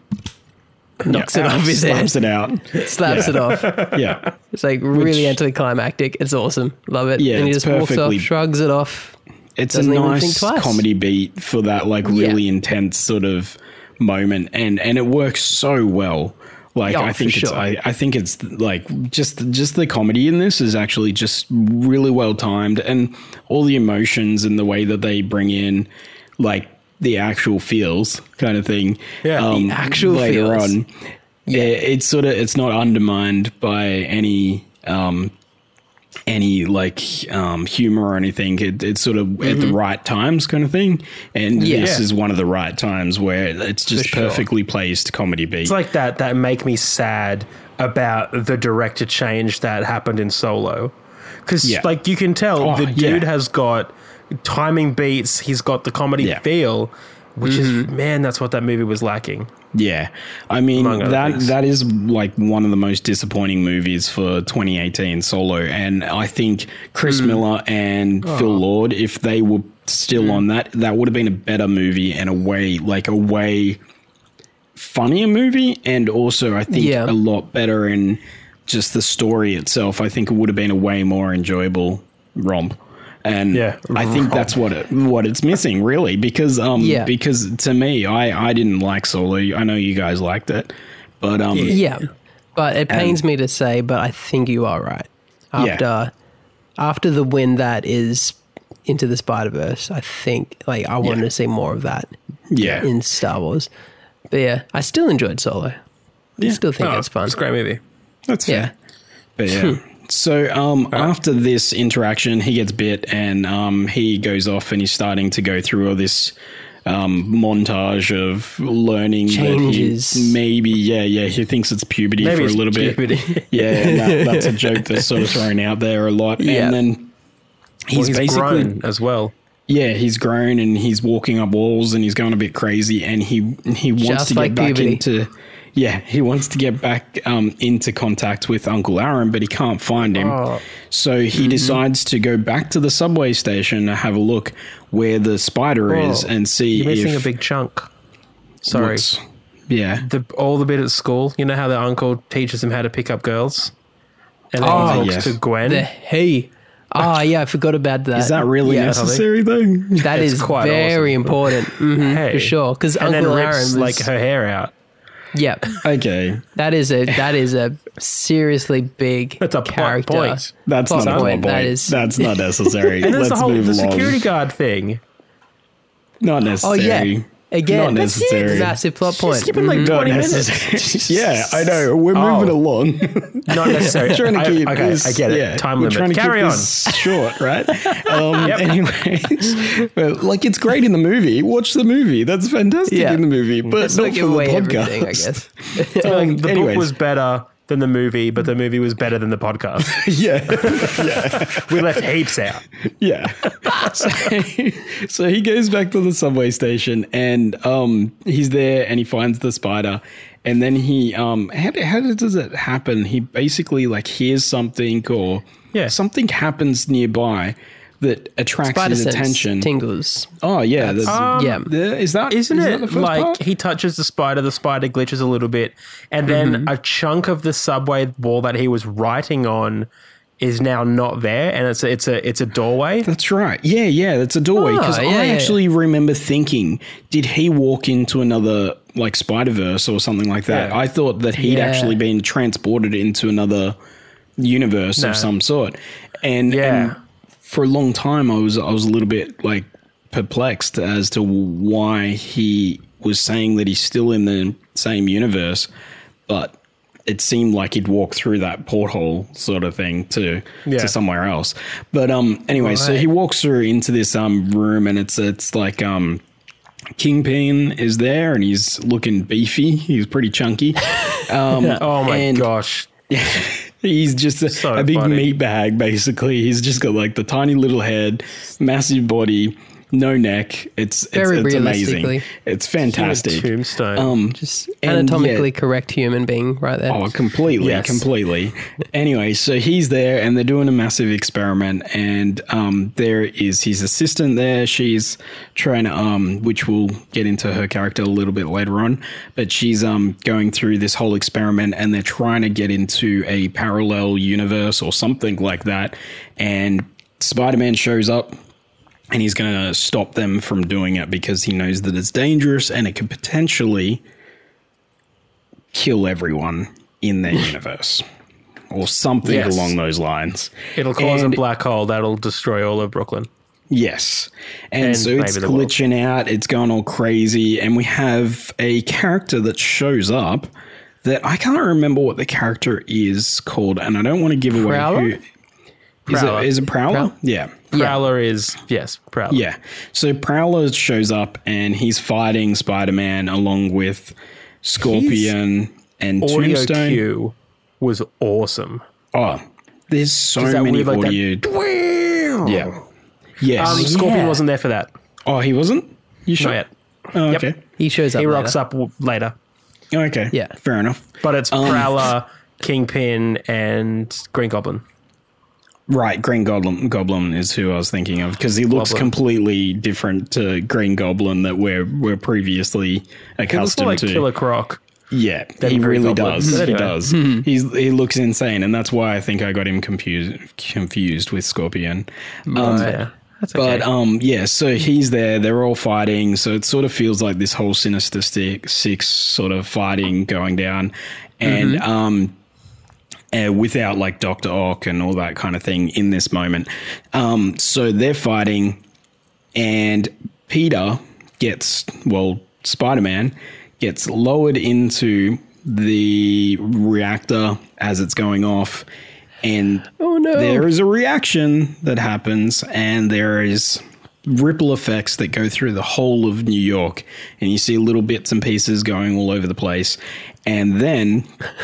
knocks it yeah, off his slaps head, it out. slaps it off. Yeah. It's like really anticlimactic. It's awesome. Love it. Yeah, and he it's just walks off, perfectly- shrugs it off. It's a Doesn't even think nice twice. comedy beat for that, like, really Yeah. intense sort of moment. And, and it works so well. Like, Oh, I think for it's, sure. I, I think it's like just, just the comedy in this is actually just really well timed, and all the emotions and the way that they bring in, like, the actual feels kind of thing. Yeah. um, The actual later feels. on. Yeah, it's sort of, it's not undermined by any, um, any like um, humor or anything. It, it's sort of at the right times kind of thing. And Yeah. this is one of the right times where it's just sure. perfectly placed comedy beat. It's like that that make me sad about the director change that happened in Solo. Because, Yeah. like, you can tell Oh, the dude yeah. has got timing beats, he's got the comedy Yeah. feel, which is, man, that's what that movie was lacking. Yeah, I mean Among other that things. that is like one of the most disappointing movies for twenty eighteen, Solo, and I think Chris Hmm. Miller and Oh. Phil Lord, if they were still on that, that would have been a better movie and a way like a way funnier movie, and also I think Yeah. a lot better in just the story itself. I think it would have been a way more enjoyable romp. And Yeah, I think that's what it what it's missing, really, because um Yeah. because to me, I I didn't like Solo. I know you guys liked it, but um Yeah. But it pains me to say, but I think you are right. Yeah. After after the win that is Into the Spider-Verse, I think like I wanted Yeah. to see more of that yeah, in Star Wars. But yeah, I still enjoyed Solo. I still think Oh, it's fun. It's a great movie. that's Yeah. fair. But yeah. So um, after this interaction, he gets bit, and um, he goes off, and he's starting to go through all this um, montage of learning Changes. that he maybe, yeah, yeah, he thinks it's puberty Maybe for it's a little puberty. bit. Yeah, and that, that's a joke that's sort of thrown out there a lot. Yeah. And then Well, he's, he's basically grown as well. yeah, he's grown and he's walking up walls and he's going a bit crazy, and he he wants Just to get like back puberty. into yeah he wants to get back um, into contact with Uncle Aaron, but he can't find him. Oh. So he Mm-hmm. decides to go back to the subway station to have a look where the spider is Oh, and see You're missing if a big chunk. Sorry. what's- yeah, The, all the bit at school, you know how the uncle teaches him how to pick up girls? And then Oh, he talks yes. to Gwen. The hey. Ah, yeah, I forgot about that. is that really yeah, necessary though? That It's is quite very awesome. important. Mhm, Hey. for sure. Because and Uncle then Aaron rips was like her hair out. yeah. Okay, That is a that is a seriously big That's a plot character. point. that's Plot not a plot point, point. that is- That's not necessary. And there's Let's the whole move the along. security guard thing. Not Oh necessary. yeah. Again, Not that's necessary. massive plot point. Skipping like Not twenty minutes. necessary. Yeah, I know. We're Oh. moving along. Not necessary. trying to I- keep okay, this, I get it. yeah, Time we're limit. trying to Carry keep on. this short, right? Um, Yep. Anyways, well, like it's great in the movie. Watch the movie. That's fantastic Yeah. in the movie, but Let's not not for give the away podcast. everything, I guess. So, like, the anyways. book was better than the movie, but the movie was better than the podcast. yeah, yeah, We left heaps out. yeah. So, so he goes back to the subway station, and um, he's there, and he finds the spider, and then he um, how, how does it happen? He basically like hears something, or Yeah. something happens nearby that attracts Spider his sense attention. tingles. Oh yeah, that's, Um, yeah. there- is that Isn't is that it the first like part? he touches the spider, the spider glitches a little bit, and then Mm-hmm. a chunk of the subway wall that he was writing on is now not there, and it's a, it's a it's a doorway. That's right. Yeah, yeah, that's a doorway. Because Oh, yeah, I yeah, actually remember thinking, did he walk into another like Spider-Verse or something like that? Yeah. I thought that he'd Yeah. actually been transported into another universe No. of some sort. And, Yeah. and for a long time, I was I was a little bit like perplexed as to why he was saying that he's still in the same universe, but it seemed like he'd walk through that porthole sort of thing to Yeah. to somewhere else. But um, anyway, so Right. he walks through into this um room, and it's it's like um, Kingpin is there, and he's looking beefy. He's pretty chunky. Um, Oh my and gosh. He's just a, So a big funny. meat bag, basically. He's just got like the tiny little head, massive body, no neck. It's it's, Very it's amazing. realistically. It's fantastic. Tombstone. Um, Just And, anatomically yeah. correct human being right there. Oh, completely, Yes. completely. Anyway, so he's there and they're doing a massive experiment, and um, there is his assistant there. She's trying to, um, which we'll get into her character a little bit later on, but she's um, going through this whole experiment, and they're trying to get into a parallel universe or something like that. And Spider-Man shows up. And he's going to stop them from doing it because he knows that it's dangerous and it could potentially kill everyone in their universe or something Yes. along those lines. It'll cause and- a black hole that'll destroy all of Brooklyn. Yes. And, And so it's maybe the world. glitching out, it's going all crazy. And we have a character that shows up that I can't remember what the character is called. And I don't want to give away Prowler? who. Is Prowler. it, is it Prowler? Prowl- Yeah. Prowler is, yes, Prowler. Yeah. So Prowler shows up and he's fighting Spider-Man along with Scorpion and Audio Tombstone. cue was awesome. Oh, there's so Is that many weird, like that- audio. Yeah. Yes. Um, Scorpion Yeah. wasn't there for that. oh, he wasn't? You sure? Not yet. Oh, Yep. okay. He shows up. He rocks later. up w- later. Okay. Yeah. Fair enough. But it's Um, Prowler, Kingpin, and Green Goblin. Right, Green Goblin Goblin is who I was thinking of because he looks Goblin. completely different to Green Goblin that we're we're previously He looks accustomed like to. Killer Croc. Yeah, than he Green really Goblin. does. But He anyway. does. He's he looks insane, and that's why I think I got him confused confused with Scorpion. Um, yeah, that's okay. But um, yeah, so he's there. They're all fighting. So it sort of feels like this whole Sinister Six, six sort of fighting going down, and um, uh, without like Doctor Ock and all that kind of thing in this moment. Um, so they're fighting, and Peter gets well, Spider-Man gets lowered into the reactor as it's going off, and Oh no. there is a reaction that happens, and there is ripple effects that go through the whole of New York, and you see little bits and pieces going all over the place. And then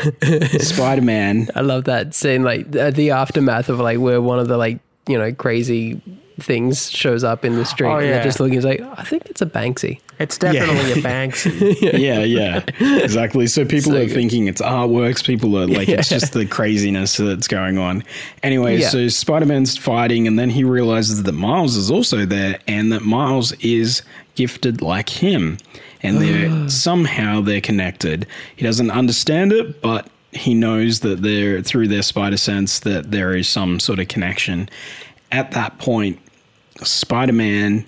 Spider-Man, I love that scene, like the, the aftermath of like where one of the like you know crazy things shows up in the street, Oh, and yeah. they're just looking. It's like I think it's a Banksy. it's definitely a Banksy. yeah, yeah, exactly. So people So are good. thinking it's artworks. People are like, it's Yeah. just the craziness that's going on. Anyway, Yeah. so Spider-Man's fighting, and then he realizes that Miles is also there, and that Miles is gifted like him, and they're somehow they're connected. He doesn't understand it, but he knows that they're through their spider sense that there is some sort of connection. At that point, Spider-Man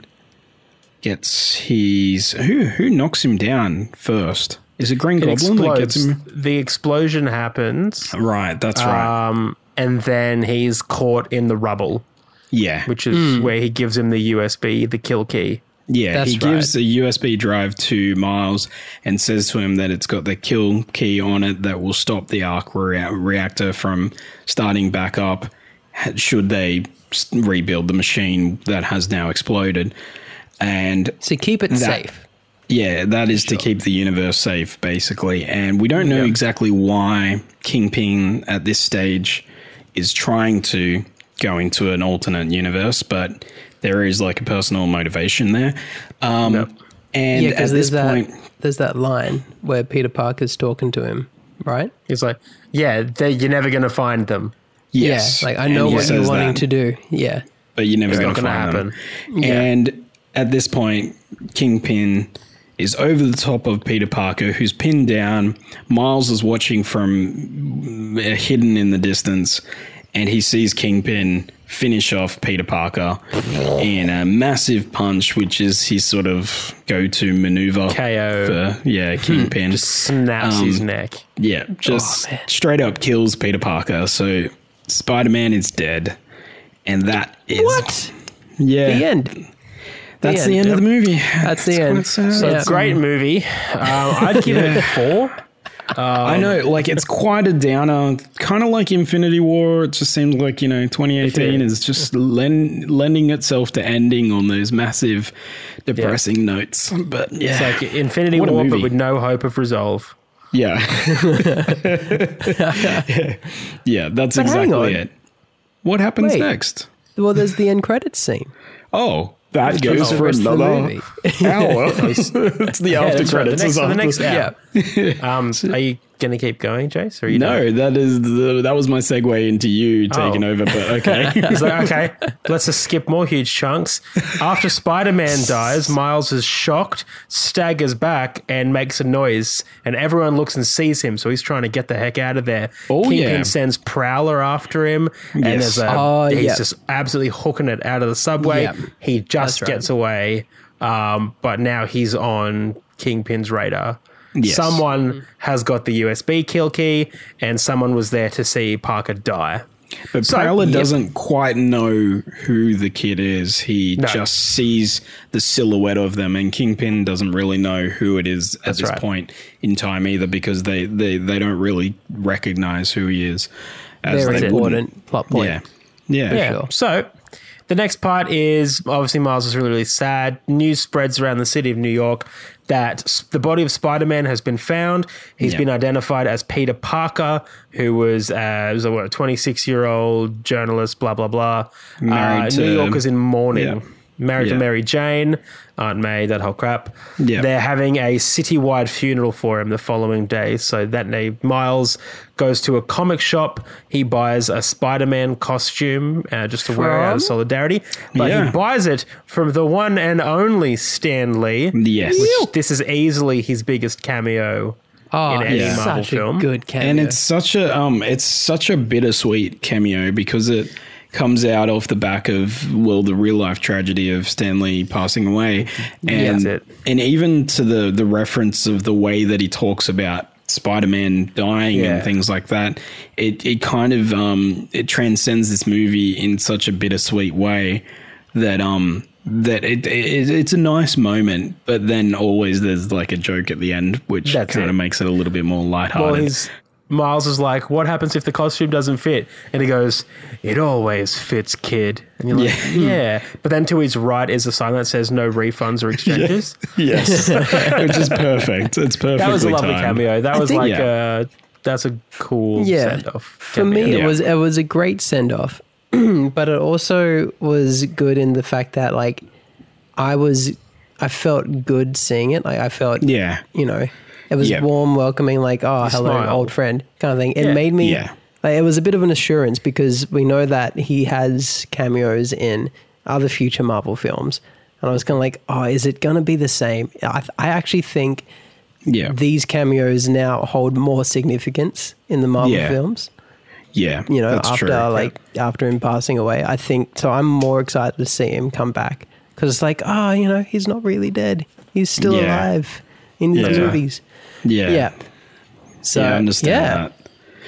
gets his who who knocks him down first? Is it Green It Goblin that gets explodes. him? The explosion happens, Right, that's right. um, and then he's caught in the rubble, yeah, which is where he gives him the U S B, the kill key. yeah. That's He gives a U S B drive to Miles and says to him that it's got the kill key on it that will stop the arc rea- reactor from starting back up should they s- rebuild the machine that has now exploded. And So keep it That- safe. yeah, that is to keep the universe safe, basically. And we don't know Yeah. exactly why Kingpin at this stage is trying to go into an alternate universe, but there is like a personal motivation there. Um, Yep. And Yeah, at because this there's that point, there's that line where Peter Parker's talking to him, right? He's like, yeah, they- you're never going to find them. yes, Yeah, like I and know he what you're says wanting that, to do. Yeah. but you're never It's going not to going to find happen. them. And at this point, Kingpin is over the top of Peter Parker, who's pinned down. Miles is watching from uh, hidden in the distance, and he sees Kingpin finish off Peter Parker in a massive punch, which is his sort of go-to maneuver. K O. For, yeah, Kingpin. Just snaps his Um, neck. Yeah, just Oh, man. straight up kills Peter Parker. So Spider-Man is dead. And that is... What? Yeah. The end. That's The the end. end of the movie. That's the It's end. quite sad. So Yeah. great movie. Um, I'd give it four. I know, like, it's quite a downer. Kind of like Infinity War. It just seems like, you know, twenty eighteen is just lend, lending itself to ending on those massive, depressing notes. But, yeah. It's like Infinity What a War, but movie. with no hope of resolve. Yeah. yeah, that's But hang exactly on. it. What happens Wait. next? Well, there's the end credits scene. Oh, that That's goes the for rest of the another movie. hour. it's the after that's right. credits. The next- is the after- next hour. Yeah. Um, are you going to keep going, Jace? Or are you done? No, that is the, that was my segue into you taking Oh. over. But okay, It's like, okay, let's just skip more huge chunks. After Spider-Man dies, Miles is shocked, staggers back, and makes a noise, and everyone looks and sees him, so he's trying to get the heck out of there. Oh, Kingpin yeah. sends Prowler after him, and Yes. there's a, Oh, he's yeah. just absolutely hooking it out of the subway. Yeah. He just That's right. gets away, um, but now he's on Kingpin's radar. Yes. Someone has got the U S B kill key, and someone was there to see Parker die. but So- Prowler Yep. doesn't quite know who the kid is. He No. just sees the silhouette of them, and Kingpin doesn't really know who it is at That's this right. point in time either, because they, they, they don't really recognize who he is. As Very they important wouldn't. plot point. Yeah, yeah, Yeah. Sure. So the next part is obviously Miles is really, really sad. News spreads around the city of New York that s- the body of Spider-Man has been found. He's Yeah. been identified as Peter Parker, who was, uh, was a what, twenty-six-year-old journalist, blah, blah, blah. Married uh, New to- York is in mourning. yeah. Married Yeah. to Mary Jane, Aunt May, that whole crap. Yeah. They're having a citywide funeral for him the following day. So that day, Miles goes to a comic shop. He buys a Spider-Man costume uh, just to wear out From? of solidarity. But Yeah. he buys it from the one and only Stan Lee. Yes. Which this is easily his biggest cameo Oh, in any it's Marvel such film. a good cameo. And it's such a um, it's such a bittersweet cameo because it comes out off the back of well the real life tragedy of Stan Lee passing away, and That's it. and even to the the reference of the way that he talks about Spider-Man dying Yeah. and things like that. It it kind of um it transcends this movie in such a bittersweet way that um. That it, it it's a nice moment, but then always there's like a joke at the end, which That's kind it. of makes it a little bit more Well, lighthearted. he's Miles is like, "What happens if the costume doesn't fit?" And he goes, "It always fits, kid." And you're like, "Yeah." But then to his right is a sign that says "No refunds or exchanges." Yes, which is perfect. It's perfect. That was a lovely cameo. That was think- like Yeah. a that's a cool Yeah. send off. For me, Yeah. it was it was a great send off, but it also was good in the fact that like I was I felt good seeing it. Like I felt Yeah, you know it was Yeah. warm, welcoming. Like oh hello smiled. old friend kind of thing. It Yeah. made me Yeah. like it was a bit of an assurance because we know that he has cameos in other future Marvel films, and I was kind of like oh is it gonna be the same? I I actually think yeah, these cameos now hold more significance in the Marvel Yeah. films. yeah. You know, that's after true. like after him passing away, I think so. I'm more excited to see him come back because it's like, oh, you know, he's not really dead. He's still Yeah. alive in these Yeah. movies. yeah, Yeah. So yeah, I understand yeah, that.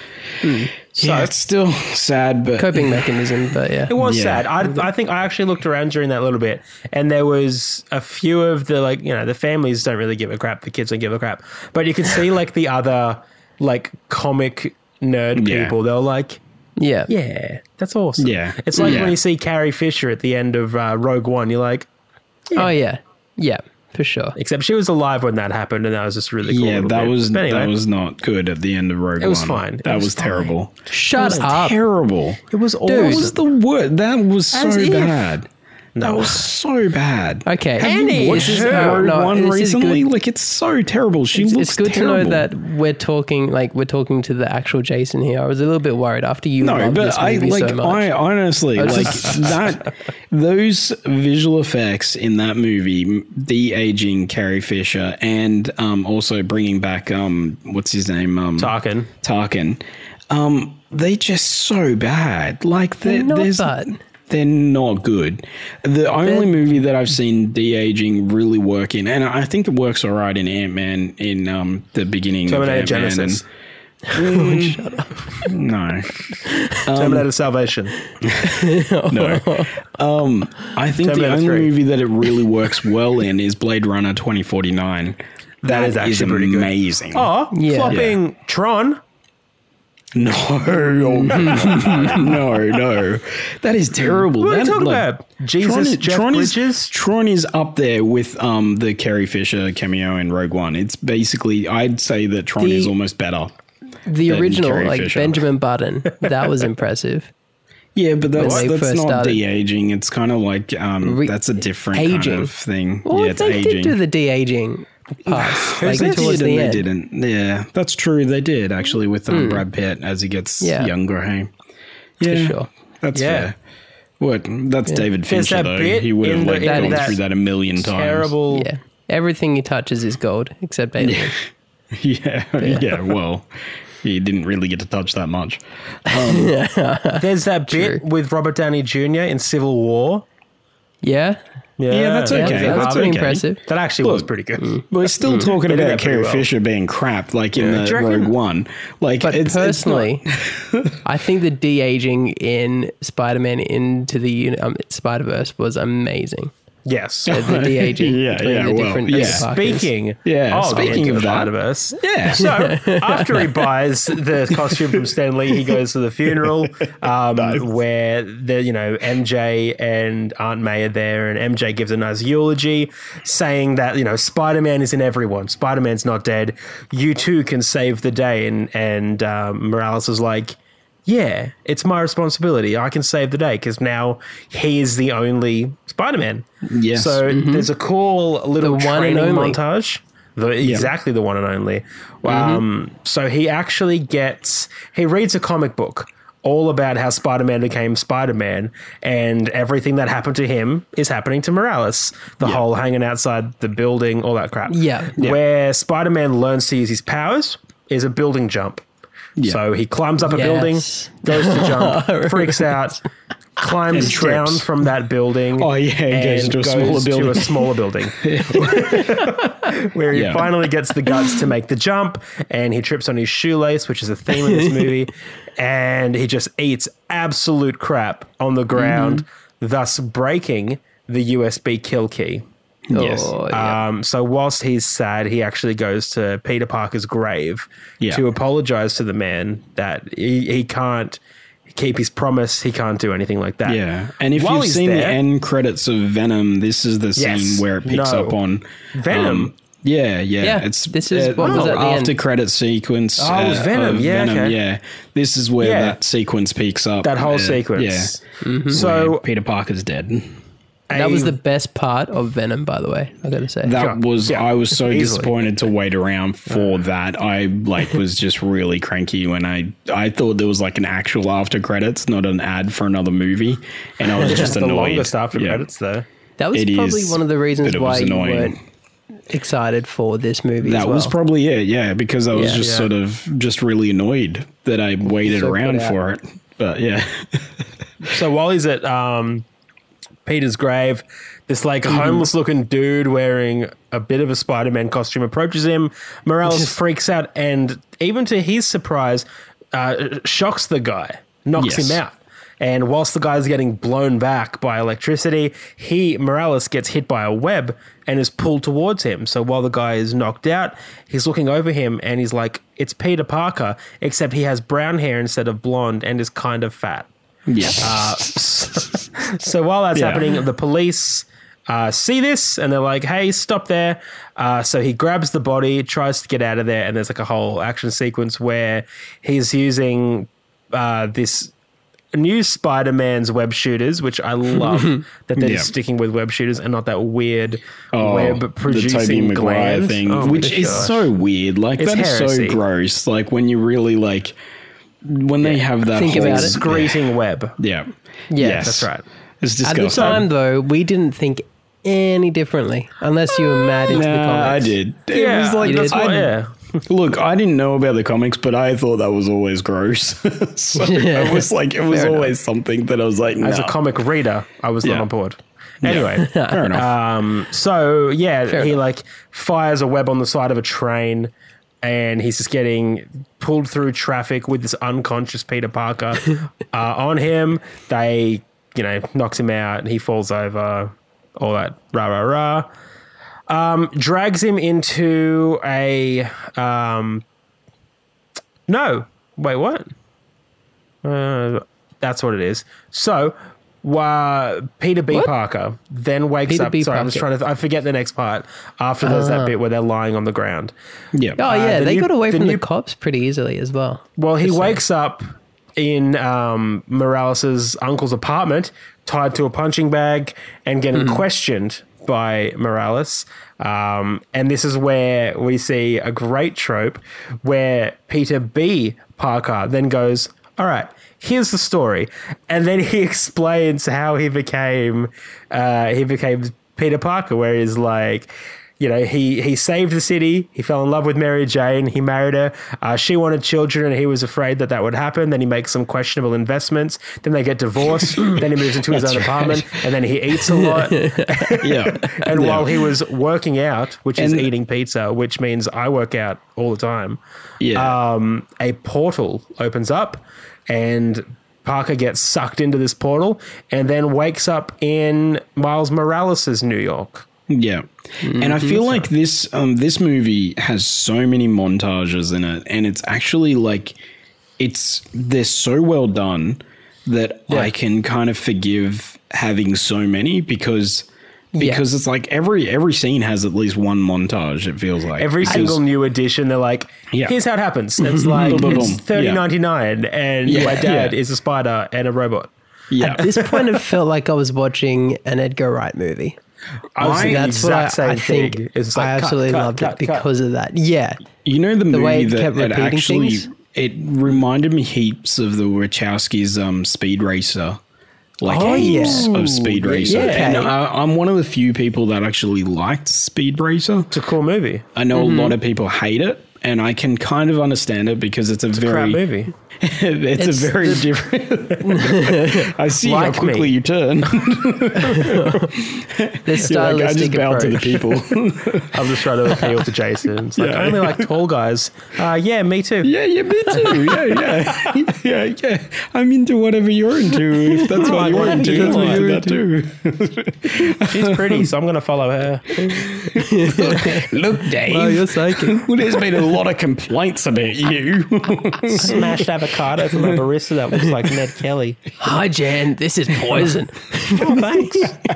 yeah, it's still sad, but coping mechanism, but yeah, It was Yeah. sad. I, I think I actually looked around during that little bit, and there was a few of the like you know the families don't really give a crap, the kids don't give a crap, but you could see like the other like comic nerd Yeah. people. They're like, yeah, yeah, that's awesome. Yeah. It's like Yeah. when you see Carrie Fisher at the end of uh, Rogue One, you're like, Oh yeah, yeah, for sure. except she was alive when that happened, and that was just really cool. yeah, little that bit. was But anyway, that was not good at the end of Rogue One. It was fine. It That was was, fine. terrible. Shut That was up. terrible. it was That awesome. was the word. That was so As if. bad. That No. was so bad. Okay, Have Annie, you watched this is- Rogue no, One this is recently? good. Like, it's so terrible. She It's, looks it's good terrible. to know that we're talking like we're talking to the actual Jason here. I was a little bit worried after you No, loved but this I movie like so much. I honestly I was like just- that. Those visual effects in that movie, de-aging Carrie Fisher, and um, also bringing back um, what's his name, um, Tarkin. Tarkin. um, they're just so bad. Like They're not there's, bad. they're not good. The only movie that I've seen de-aging really work in, and I think it works all right in Ant-Man in um, the beginning Terminator of Ant-Man. Genesis. And, no. Terminator Salvation. No. Um, I think Terminator the only three. movie that it really works well in is Blade Runner twenty forty-nine. That is actually pretty good. amazing. Oh, Yeah. flopping Tron. No, no, no. That is terrible. What are you That, talking like, about? Jesus, Tron is, Jeff Tron Bridges? Is, Tron is up there with um, the Carrie Fisher cameo in Rogue One. It's basically, I'd say that Tron The- is almost better. The than original, Carrie like Fisher. Benjamin Button, that was impressive. Yeah, but that's, they that's first not started. de-aging. It's kind of like, um, Re- that's a different aging. kind of thing. Well, yeah, it's they aging. did do the de-aging pass, like They towards did the and end. they didn't. Yeah, that's true. They did actually with um, Brad Pitt as he gets Yeah. younger. Hey, yeah, sure. That's Yeah. fair. What? That's David There's Fincher that though. bit He would have in the- like in gone that through that a million times. Terrible. Yeah, everything he touches is gold, except aliens. Yeah, yeah. Well, he didn't really get to touch that much. There's that bit with Robert Downey Junior in Civil War. Yeah, Yeah, that's yeah, okay. that was That's pretty okay. impressive. That actually was Look, pretty good. We're still talking They did about that pretty Carrie well. Fisher being crap, like in Do the you reckon? Rogue One. Like, But it's, personally, it's not, I think the de-aging in Spider-Man into the uni- um, Spider-Verse was amazing. Yes. The, the de-aging Yeah, between yeah, the well, different yeah. Peter Parkers. Speaking, Yeah, oh, speaking the of that. Spider-Verse. yeah. So after he buys the costume from Stan Lee, he goes to the funeral um, where the you know M J and Aunt May are there, and M J gives a nice eulogy, saying that you know Spider-Man is in everyone. Spider-Man's not dead. You too can save the day. And and um, Morales is like, yeah, it's my responsibility. I can save the day because now he is the only Spider-Man. Yes. So there's a cool little The one and training only. montage. The, exactly the one and only. Um, so he actually gets, he reads a comic book all about how Spider-Man became Spider-Man, and everything that happened to him is happening to Morales. The whole hanging outside the building, all that crap. Yeah. Yeah. Where Spider-Man learns to use his powers is a building jump. Yeah. So he climbs up a Yes. building, goes to jump, freaks out, climbs And trips. down from that building. Oh, yeah, he goes and into a smaller building. To a smaller building. Where he Yeah. finally gets the guts to make the jump, and he trips on his shoelace, which is a theme in this movie, and he just eats absolute crap on the ground, Mm-hmm. thus breaking the U S B kill key. Yes. Oh, yeah. Um, so whilst he's sad, he actually goes to Peter Parker's grave Yeah. to apologize to the man that he, he can't keep his promise. He can't do anything like that. Yeah, and if While you've he's seen the there- end credits of Venom, this is the scene Yes. where it picks No. up on Venom? um, yeah, yeah, Yeah, It's this is uh, what was the at the after end. credit sequence. Oh, it was uh, Venom. of Yeah, Venom. okay. Yeah, this is where Yeah. that sequence peaks up. That whole uh, sequence. Yeah, So where Peter Parker's dead. That was a- the best part of Venom, by the way. I got to say. That Sure. was Yeah, I was so easily. disappointed to wait around for that. I like was just really cranky when I I thought there was like an actual after credits, not an ad for another movie, and I was just the annoyed. longest after Yeah. credits, though. that was it probably is, one of the reasons but it why was you annoying. weren't excited for this movie. That as well. was probably it, yeah, because I was Yeah. just Yeah. sort of just really annoyed that I waited So around put out. for it. But yeah, So while he's at um, Peter's grave, this like Mm-hmm. homeless looking dude wearing a bit of a Spider-Man costume approaches him. Morales Just- freaks out, and even to his surprise, uh, shocks the guy, knocks Yes. him out. And whilst the guy's getting blown back by electricity, he, Morales, gets hit by a web and is pulled towards him. So while the guy is knocked out, he's looking over him and he's like, it's Peter Parker, except he has brown hair instead of blonde and is kind of fat. yeah, Uh, so while that's Yeah. happening, the police uh, see this and they're like, hey, stop there. Uh, so he grabs the body, tries to get out of there, and there's like a whole action sequence where he's using uh, this new Spider-Man's web shooters, which I love that they're Yeah. just sticking with web shooters and not that weird oh, web the producing Tobey Maguire gland. thing, Oh my which is gosh. so weird. Like It's that is heresy. so gross. Like when you really like when they have that Think whole, about it. Excreting web. Yeah, Yeah. yes. That's right. It's At disgusting. the time, though, we didn't think any differently, unless you were mad into the Nah, comics. I did. It Yeah, was like You that's did? what, I- yeah. Look, I didn't know about the comics, but I thought that was always gross. So it was like it was Fair always something that I was like, As nah. a comic reader, I was Yeah. not on board. Anyway, Fair enough. um, so yeah, Fair he enough. like fires a web on the side of a train, and he's just getting pulled through traffic with this unconscious Peter Parker uh, on him. They, you know, knocks him out, and he falls over. All that rah rah rah. Um, drags him into a um, no wait what? Uh, that's what it is. So. Uh, Peter B. What? Parker then wakes Peter up. B. Sorry, I was Parker. trying to. I forget the next part. After there's that bit where they're lying on the ground. yeah. Oh yeah, the they new- got away the from new- the cops pretty easily as well. Well, he Just saying. wakes up in um, Morales' uncle's apartment, tied to a punching bag, and getting Mm-hmm. questioned by Morales. Um, and this is where we see a great trope where Peter B. Parker then goes, "All right, here's the story," and then he explains how he became uh, he became Peter Parker, where he's like, you know, he he saved the city. He fell in love with Mary Jane. He married her. Uh, she wanted children, and he was afraid that that would happen. Then he makes some questionable investments. Then they get divorced. Then he moves into his own That's right. apartment, and then he eats a lot. Yeah. And Yeah. while he was working out, which is And- eating pizza, which means I work out all the time, Yeah. um, a portal opens up, and Parker gets sucked into this portal, and then wakes up in Miles Morales' New York. Yeah. And I feel like this um this movie has so many montages in it, and it's actually like it's they're so well done that I can kind of forgive having so many because because it's like every every scene has at least one montage, it feels like. Every Because- single new edition, they're like, Yeah. here's how it happens. It's like, Boom, boom, it's boom. thirty Yeah. ninety-nine, and Yeah, my dad yeah. is a spider and a robot. Yeah. At this point, it felt like I was watching an Edgar Wright movie. I was the That's what I, exact same I think. thing. It's like, I cut, absolutely cut, loved cut, it because of that. Yeah, You know the, movie way it that, kept that repeating actually things? it reminded me heaps of the Wachowskis' um, Speed Racer, like Oh, heaps yeah. of Speed Ooh, Racer. yeah. And Okay. I, I'm one of the few people that actually liked Speed Racer. It's a cool movie. I know Mm-hmm. a lot of people hate it, and I can kind of understand it because it's a Crap very movie. it's, It's a very different. I see Like how quickly me. you turn. this You're like, I stylistic just bow to the approach. people. I'm just trying to appeal to Jason. It's like, Yeah. I only like tall guys. Uh, yeah, me too. Yeah, yeah, me too. Yeah, yeah, yeah, yeah. I'm into whatever you're into. If that's what you're whatever into, you I'm like. into that too. She's pretty, so I'm going to follow her. Look, Dave. Oh, you're psychic. Well, there's been a lot of complaints about you. Smashed avocado from a barista that looks like Ned Kelly. Hi, Jan. This is poison. Oh, thanks.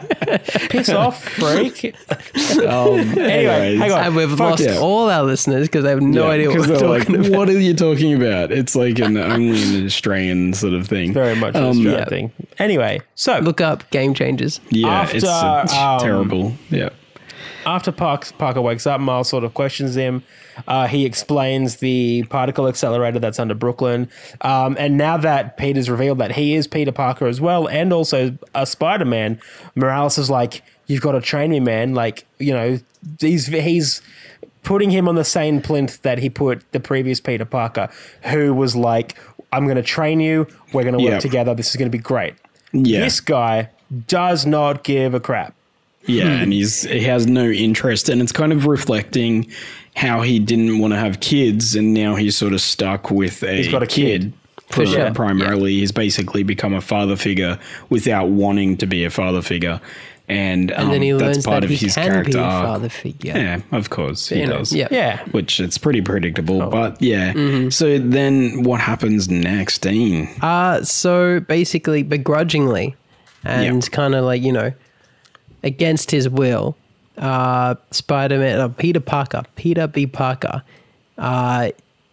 Piss off, freak. Um, Anyway, hang on. And we've Fuck lost yeah. all our listeners because they have no idea what we're they're talking like, about. what are you talking about? It's like an only an Australian sort of thing. Very much an Um, Australian yeah. thing. Anyway, so Look up Game Changers. Yeah, After, it's, it's um, terrible. Yeah. after Park, Parker wakes up, Miles sort of questions him. Uh, he explains the particle accelerator that's under Brooklyn. Um, and now that Peter's revealed that he is Peter Parker as well, and also a Spider-Man, Morales is like, you've got to train me, man. Like, you know, he's, he's putting him on the same plinth that he put the previous Peter Parker, who was like, I'm going to train you. We're going to work Yeah. together. This is going to be great. Yeah. This guy does not give a crap. Yeah, and he's he has no interest, and it's kind of reflecting how he didn't want to have kids, and now he's sort of stuck with a, He's got a kid. For sure. primarily, he's basically become a father figure without wanting to be a father figure, and, And um, then he that's learns part that of he his can character be a arc. father figure. Yeah, of course he You know, does. yeah. Yeah. Which it's pretty predictable, but yeah. Mm-hmm. So then, what happens next, Dean? Uh, so basically, begrudgingly and Yeah. kind of like, you know, against his will, uh, Spider-Man, uh, Peter Parker, Peter B. Parker, uh,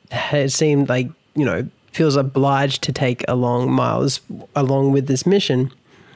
it seemed like, you know, feels obliged to take along Miles along with this mission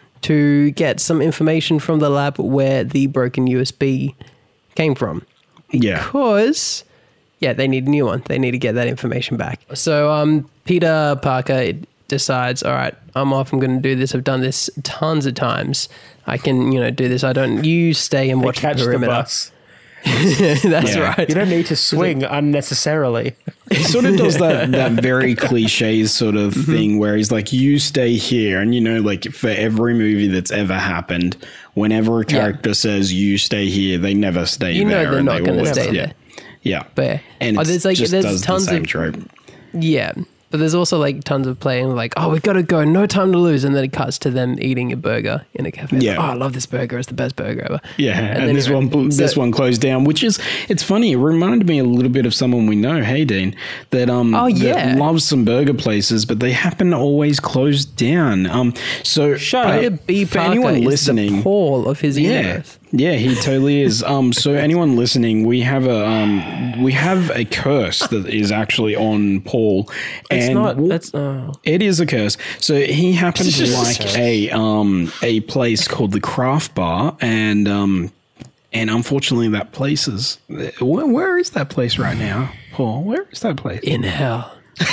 to get some information from the lab where the broken U S B came from. Yeah, Because, yeah, they need a new one. They need to get that information back. So um, Peter Parker decides, all right, I'm off. I'm going to do this. I've done this tons of times. I can, you know, do this. I don't. You stay and They watch the catch the perimeter. bus. That's Yeah. right. You don't need to swing unnecessarily. He sort of does that that very cliche sort of Mm-hmm. thing where he's like, you stay here. And, you know, like for every movie that's ever happened, whenever a character says you stay here, they never stay You know there. they're and not they gonna always- stay yeah. there. Yeah. But And oh, it's there's like just there's does tons the same of trope. yeah, but there's also like tons of playing like, oh, we gotta go, no time to lose, and then it cuts to them eating a burger in a cafe. Yeah. Oh, I love this burger; it's the best burger ever. Yeah, and, then this it- one this so- one closed down, which is it's funny. It reminded me a little bit of someone we know, hey Dean, that um Oh, that yeah. loves some burger places, but they happen to always close down. Um, so Shut I- up. B. for Parker anyone is listening, the Paul of his yeah, universe. yeah, he totally is. Um, so anyone listening, we have a um we have a curse that is actually on Paul, It's and not. w- That's. Oh. it is a curse. So he happened to like a um a place called the Craft Bar, and um and unfortunately that place is where, where is that place right now, Paul? Where is that place? In hell.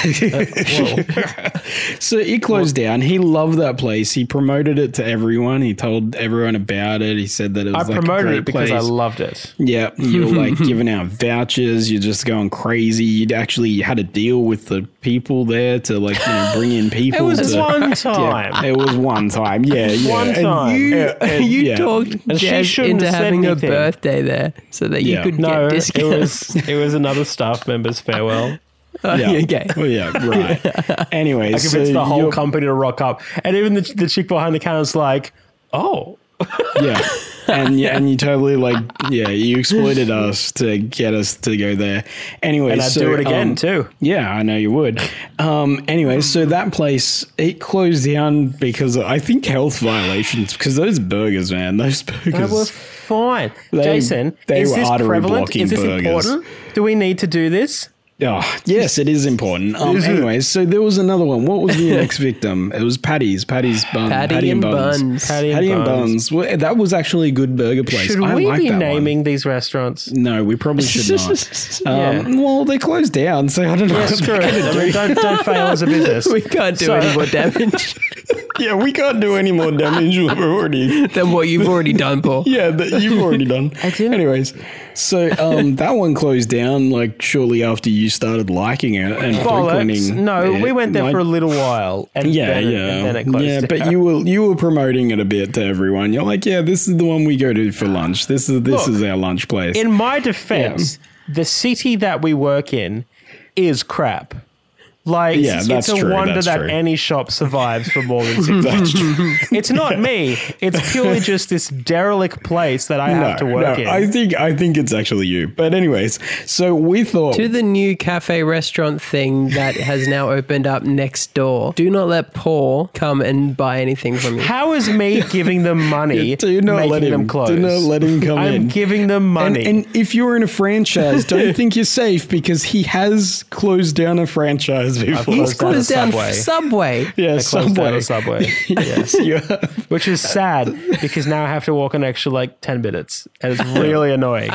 So it closed down. He loved that place. He promoted it to everyone. He told everyone about it. He said that it I was like a promoted great it because place. I loved it. Yeah, you're like giving out vouchers. You're just going crazy. You'd actually had a deal with the people there to like you know bring in people. It was to, one time. Yeah, it was one time. Yeah, yeah. One And time. you, You, and- you yeah. talked And she Jez shouldn't into have said having a anything. birthday there so that Yeah. you could No, get it discounts. was it was another staff member's farewell. Oh, Yeah. okay. Well, yeah, right. Anyway, I so convinced the whole you're- company to rock up, and even the, the chick behind the counter's like, "Oh, yeah, and yeah, and you totally like yeah, you exploited us to get us to go there. Anyway, and I'd so, do it again um, too." Yeah, I know you would. Um, anyway, so that place it closed down because of, I think health violations. Because those burgers, man, those burgers. That was fine. They- Jason, they is were this artery prevalent? blocking Is this burgers. important? Do we need to do this? Oh, yes, it is important. Um, Is it? anyways, so there was another one. What was the next victim? It was Patty's. Patty's bun. Patty and buns. Patty, Patty and buns. buns. Well, that was actually a good burger place. Should I we like be that naming one. these restaurants? No, we probably should not. Yeah. Um, well, they closed down, so I don't know. Yeah, what screw they're it. gonna I mean, don't, don't fail as a business. We can't do So- any more damage Yeah, we can't do any more damage. We're already. than what you've already done, Paul. Yeah, that you've already done. I do. Anyways, so um, that one closed down like shortly after you started liking it and Bollocks. frequenting. No, it. we went there Like- for a little while, and Yeah, then, yeah, and then it closed yeah. down. But you were you were promoting it a bit to everyone. You're like, yeah, this is the one we go to for lunch. This is this Look, is our lunch place. In my defense, the city that we work in is crap. Like, Yeah, it's, that's it's a true, wonder that's that true. any shop survives for more than six That's true. It's not me. It's purely just this derelict place that I have to work no, in. I think I think it's actually you. But anyways, so we thought To the new cafe restaurant thing that has now opened up next door. Do not let Paul come and buy anything from you. How is me giving them money do not making let him them close? do not let him come I'm in. giving them And, money. and if you're in a franchise, don't think you're safe because he has closed down a franchise before. He's Closed down a closed down Subway. Subway. yeah, I closed down a Subway. Subway. Yes. Yeah. Which is sad because now I have to walk an extra like ten minutes, and it's really annoying.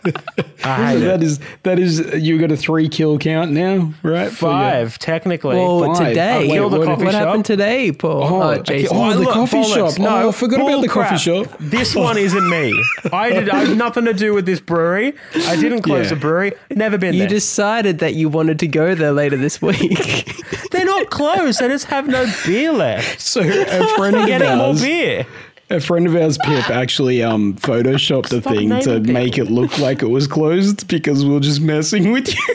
I hate that it. is that is you got a three kill count now, right? For your- Five, technically. Well, Five. today. Oh, wait, Killed the what- coffee what shop. happened today, Paul? Oh, Oh, okay. Jason. Oh, the look, coffee bollocks. shop. No, Oh, I forgot about bull the coffee crap. shop. This one isn't me. I did. I had nothing to do with this brewery. I didn't close Yeah. the brewery. Never been You there. decided that you wanted to go there later this week. They're not closed. They just have no beer left. So a friend of Getting more ours, beer. a friend of ours, Pip, actually um photoshopped a Stop thing to naming make it look like it was closed because we were just messing with you.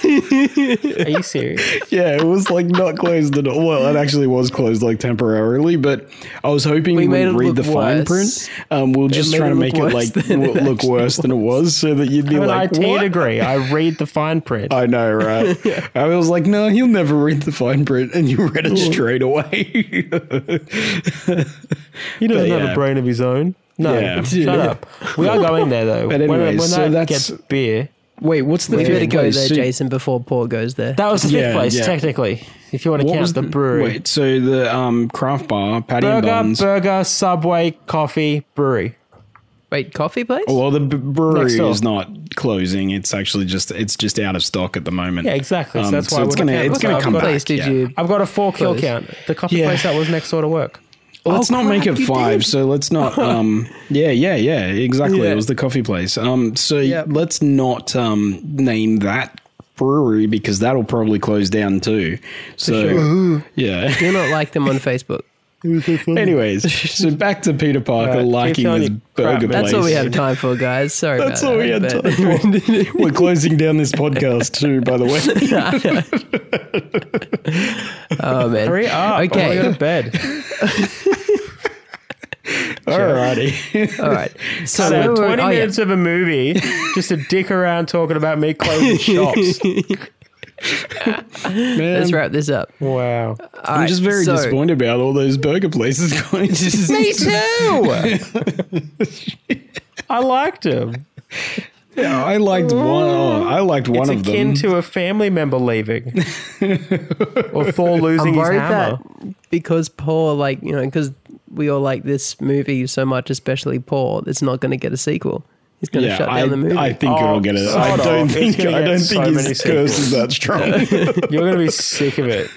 Are you serious? Yeah, it was like not closed at all. Well, it actually was closed like temporarily, but I was hoping We you made would it read look the fine worse. print. Um, we'll just made try it to look make it worse like than it w- look actually worse than it was, so that you'd be I have an like, I T "What?" degree. I read the fine print. I know, right? I was like, no, he'll never read the fine print, and you read it straight away. He doesn't But, have yeah. a brain of his own. No, Yeah. shut Yeah. up. We are going there though. But when anyways, when so that that's- gets beer. Wait, what's the We fifth better go place? there, So- Jason, before Paul goes there. That was the fifth Yeah, place, yeah. technically, if you want to What count was the brewery. Wait, so the um, craft bar, Patty and burger, Buns. burger, Subway, coffee, brewery. Wait, coffee place? Well, the b- brewery Next door. is not closing. It's actually just it's just out of stock at the moment. Yeah, exactly. So Um, that's so why it's we're gonna not it's counting. gonna I've come got- back. place did yeah. you? I've got a four kill Close. count. The coffee Yeah. place that was next door to work. Well, let's Oh, not make crap, it you five. did. So let's not. Um, yeah, yeah, yeah. Exactly. Yeah. It was the coffee place. Um, so Yep. let's not um, name that brewery because that'll probably close down too. So sure. yeah. Do not like them on Facebook. Anyways, so back to Peter Parker Right, keep liking telling this you crap, burger man. place. That's all we have time for, guys. Sorry That's about all that. we had but- time for. We're closing down this podcast too, by the way. Oh man. Hurry up. Okay. I want to go to bed. Alrighty. All right. So, So, where were- twenty oh, yeah. minutes of a movie just to dick around talking about me closing shops. Man, Let's wrap this up. Wow. All I'm right, just very so- disappointed about all those burger places going. Me too. I liked him. Yeah, I liked one. Oh, I liked one It's of akin them. to a family member leaving, or Thor losing I'm his worried hammer. that because Paul, like, you know, because we all like this movie so much, especially Paul, it's not going to get a sequel. He's going to yeah, shut I, down the movie. I think Oh, it'll get it. sort I of. don't It's think. gonna I get don't so think many his curse is that strong. You're going to be sick of it.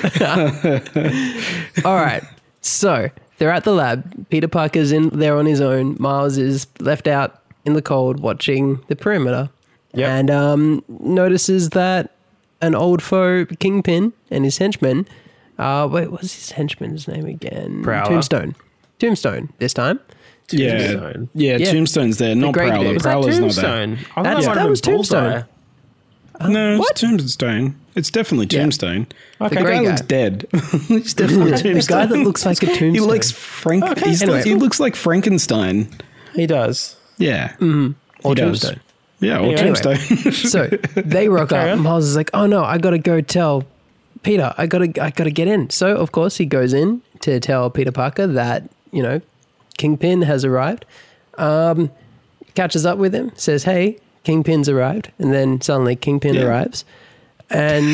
All right. So they're at the lab. Peter Parker's in there on his own. Miles is left out in the cold watching the perimeter. Yep. And um, notices that an old foe, Kingpin, and his henchmen. Uh, wait, what's his henchman's name again? Prowler. Tombstone. Tombstone this time. yeah, Tombstone. yeah, Yeah. Tombstone's there, not great Prowler. dude. Was that Prowler's not there. Tombstone? I That's- thought that it was might have been Tombstone. Bullseye. No, What? it's Tombstone. It's definitely Yeah. Tombstone. Okay, That great guy guy. looks dead. He's definitely The Tombstone. guy that looks like a tombstone. He looks Frank. Okay, he's anyway. like, he looks like Frankenstein. He does. Yeah, or he does. Tombstone. Yeah, or Anyway. Tombstone. So they rock Carry up. on. Miles is like, "Oh no, I gotta go tell Peter. I gotta, I gotta get in." So of course he goes in to tell Peter Parker that you know Kingpin has arrived. Um, catches up with him, says, "Hey, Kingpin's arrived," and then suddenly Kingpin Yeah. arrives, and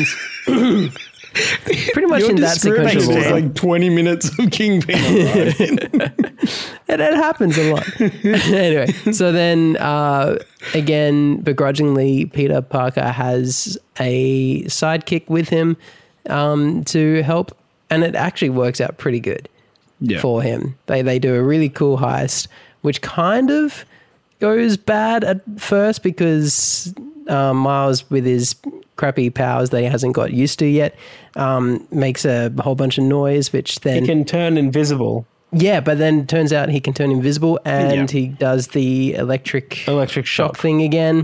pretty much Your in that sequential description was order. like twenty minutes of Kingpin. It, it happens a lot. Anyway, so then uh, again, begrudgingly, Peter Parker has a sidekick with him um, to help, and it actually works out pretty good Yeah. for him. They they do a really cool heist, which kind of goes bad at first because um, Miles, with his crappy powers that he hasn't got used to yet, um, makes a whole bunch of noise, which then He can turn invisible. yeah, but then it turns out he can turn invisible and Yeah. he does the electric Electric shock shock. thing again.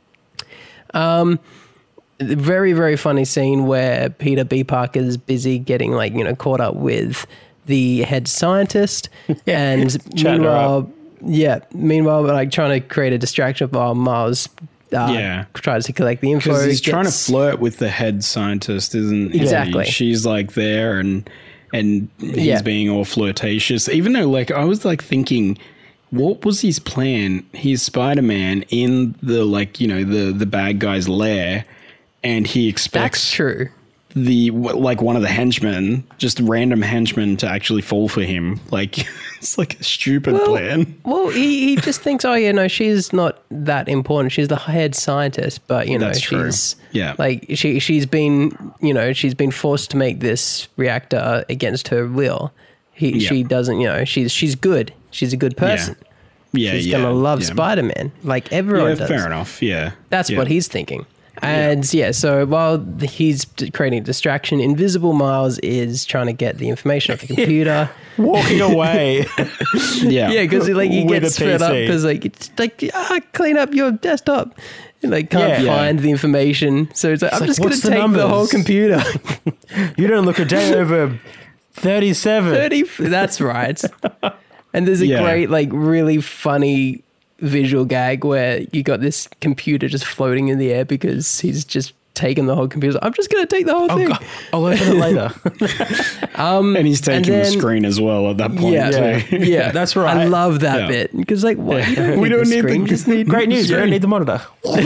Um, very, very funny scene where Peter B. Parker's busy getting like, you know, caught up with the head scientist and Chatting her meanwhile, yeah, meanwhile, like trying to create a distraction while Miles uh, Yeah. tries to collect the info. Because he's trying to gets- flirt with the head scientist, isn't he? Exactly. She's like there and and he's Yeah. being all flirtatious. Even though like I was like thinking, what was his plan? He's Spider-Man in the like, you know, the the bad guy's lair and he That's expects true. the like one of the henchmen, just random henchmen to actually fall for him. Like it's like a stupid plan. Well, he, he just thinks, oh yeah, no, she's not that important. She's the head scientist, but you know, That's true. she's Yeah. like she she's been you know she's been forced to make this reactor against her will. He Yeah. she doesn't you know she's she's good. She's a good person. Yeah, She's yeah. gonna love yeah. Spider-Man like everyone Yeah, does. fair enough. Yeah. That's Yeah. what he's thinking. And yeah. so while he's creating a distraction, Invisible Miles is trying to get the information off the computer. Walking away. Yeah. Yeah, because like he With gets a fed up P C. because like it's like ah, clean up your desktop. And like can't Yeah. find the information, so it's like I'm like, just gonna "What's the take the whole numbers?" computer. You don't look a day over thirty-seven. Thirty. That's right. And there's a Yeah. great like really funny visual gag where you got this computer just floating in the air because he's just taken the whole computer. I'm just gonna take the whole Oh, thing. God. I'll open it later. And he's taking then- the screen as well at that point Yeah, too. yeah, That's right. I love that Yeah. bit because like what you don't We need don't the need the- screen, just need Great news. You don't need the monitor.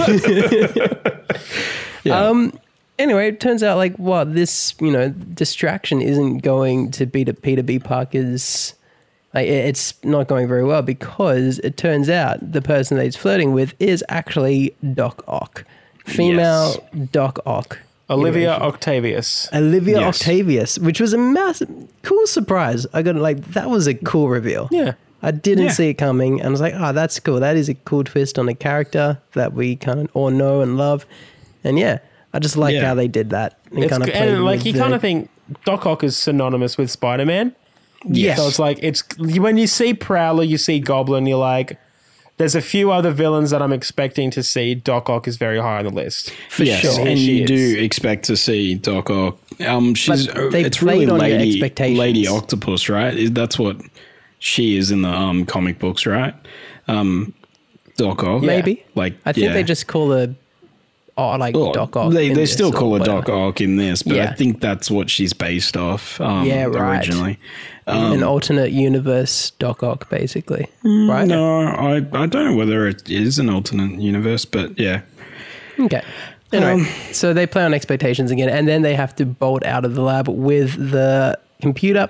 Yeah. Um. Anyway, it turns out like what this you know distraction isn't going to be to Peter B. Parker's. Like it- it's not going very well because it turns out the person that he's flirting with is actually Doc Ock, female Doc Ock, Olivia iteration. Octavius. Olivia Yes. Octavius, which was a massive, cool surprise. I got like that was a cool reveal. Yeah. I didn't Yeah. see it coming, and I was like, "Oh, that's cool. That is a cool twist on a character that we kind of all know and love." And yeah, I just like Yeah. how they did that and It's, kind of g- and like with you the- kind of think Doc Ock is synonymous with Spider-Man. Yes. So it's like, it's when you see Prowler, you see Goblin, you're like, there's a few other villains that I'm expecting to see. Doc Ock is very high on the list. For yes, sure. and She you is. do expect to see Doc Ock. Um, she's But they it's really played on your Lady expectations. Lady Octopus, right? Is- That's what she is in the um comic books, right? Um, Doc Ock, maybe. Like I think yeah. they just call her, oh, like Well, Doc Ock. They in they this still or call her whatever. Doc Ock in this, but I Yeah. think that's what she's based off. Um, Yeah, right. Originally, An alternate universe Doc Ock, basically, right? no, I I don't know whether it is an alternate universe, but yeah. Okay. Anyway, Um, so they play on expectations again, and then they have to bolt out of the lab with the computer.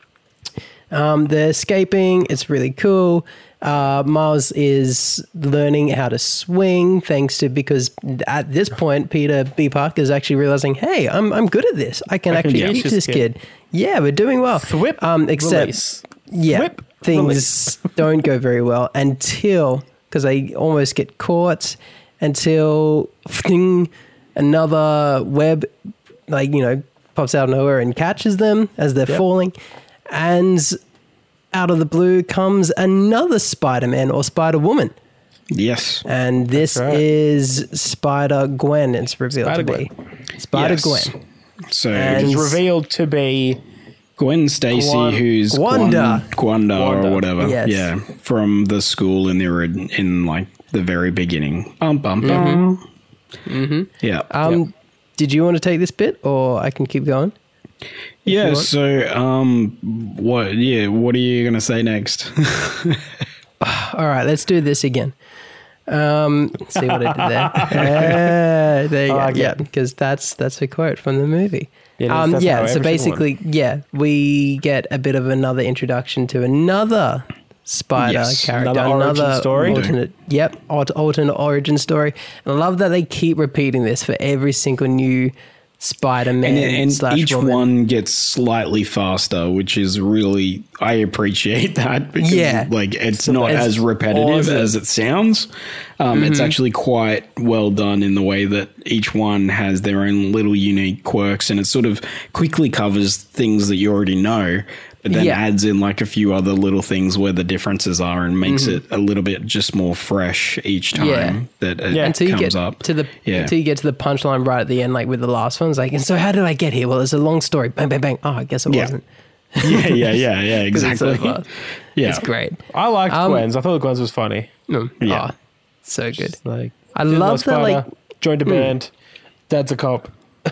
Um, they're escaping. It's really cool. Uh, Miles is learning how to swing thanks to because at this point Peter B. Parker is actually realizing, hey, I'm I'm good at this. I can I can actually teach teach this this kid. Yeah, we're doing well. Thwip, Um, except release. yeah, Whip, things release. don't go very well until because they almost get caught until thing, another web, like you know, pops out of nowhere and catches them as they're Yep. falling, and out of the blue comes another Spider-Man or Spider-Woman, Yes. and this right. is Spider-Gwen. It's revealed to be Spider-Gwen. Yes. So And- Is revealed to be Gwen Stacy, Gwan- who's Gwanda. Gwan- Gwanda, Gwanda. or whatever. Yes. Yeah, from the school in the ori- in like the very beginning. Bum bum bum. Mm-hmm. Yeah. Um, did you want to take this bit, or I can keep going? yeah. want. So, um, what? Yeah. What are you gonna say next? All right, let's do this again. Um, see what I did there? Ah, there you go. like Yeah, it. because that's that's a quote from the movie. It is. Um, That's yeah, how so every single basically, yeah, we get a bit of another introduction to another Spider Yes, character, another origin story. alternate, yep, alt- alternate origin story. And I love that they keep repeating this for every single new Spider-Man and and slash each woman. one gets slightly faster, which is really I appreciate that because Yeah. like it's not it's as repetitive awesome. as it sounds. Um, It's actually quite well done in the way that each one has their own little unique quirks, and it sort of quickly covers things that you already know, but then Yeah. adds in like a few other little things where the differences are and makes it a little bit just more fresh each time Yeah. that it Yeah. until you comes get up. to the Yeah. until you get to the punchline right at the end, like with the last one. It's like, and so how did I get here? Well, it's a long story. Bang, bang, bang. Oh, I guess it Yeah. wasn't. yeah, yeah, yeah, yeah, 'Cause it's so exactly. fast. Yeah. It's great. I liked Um, Gwen's. I thought Gwen's was funny. Mm. Yeah. Oh, so good. Like I did love my that, spider, like- joined a band. Dad's a cop.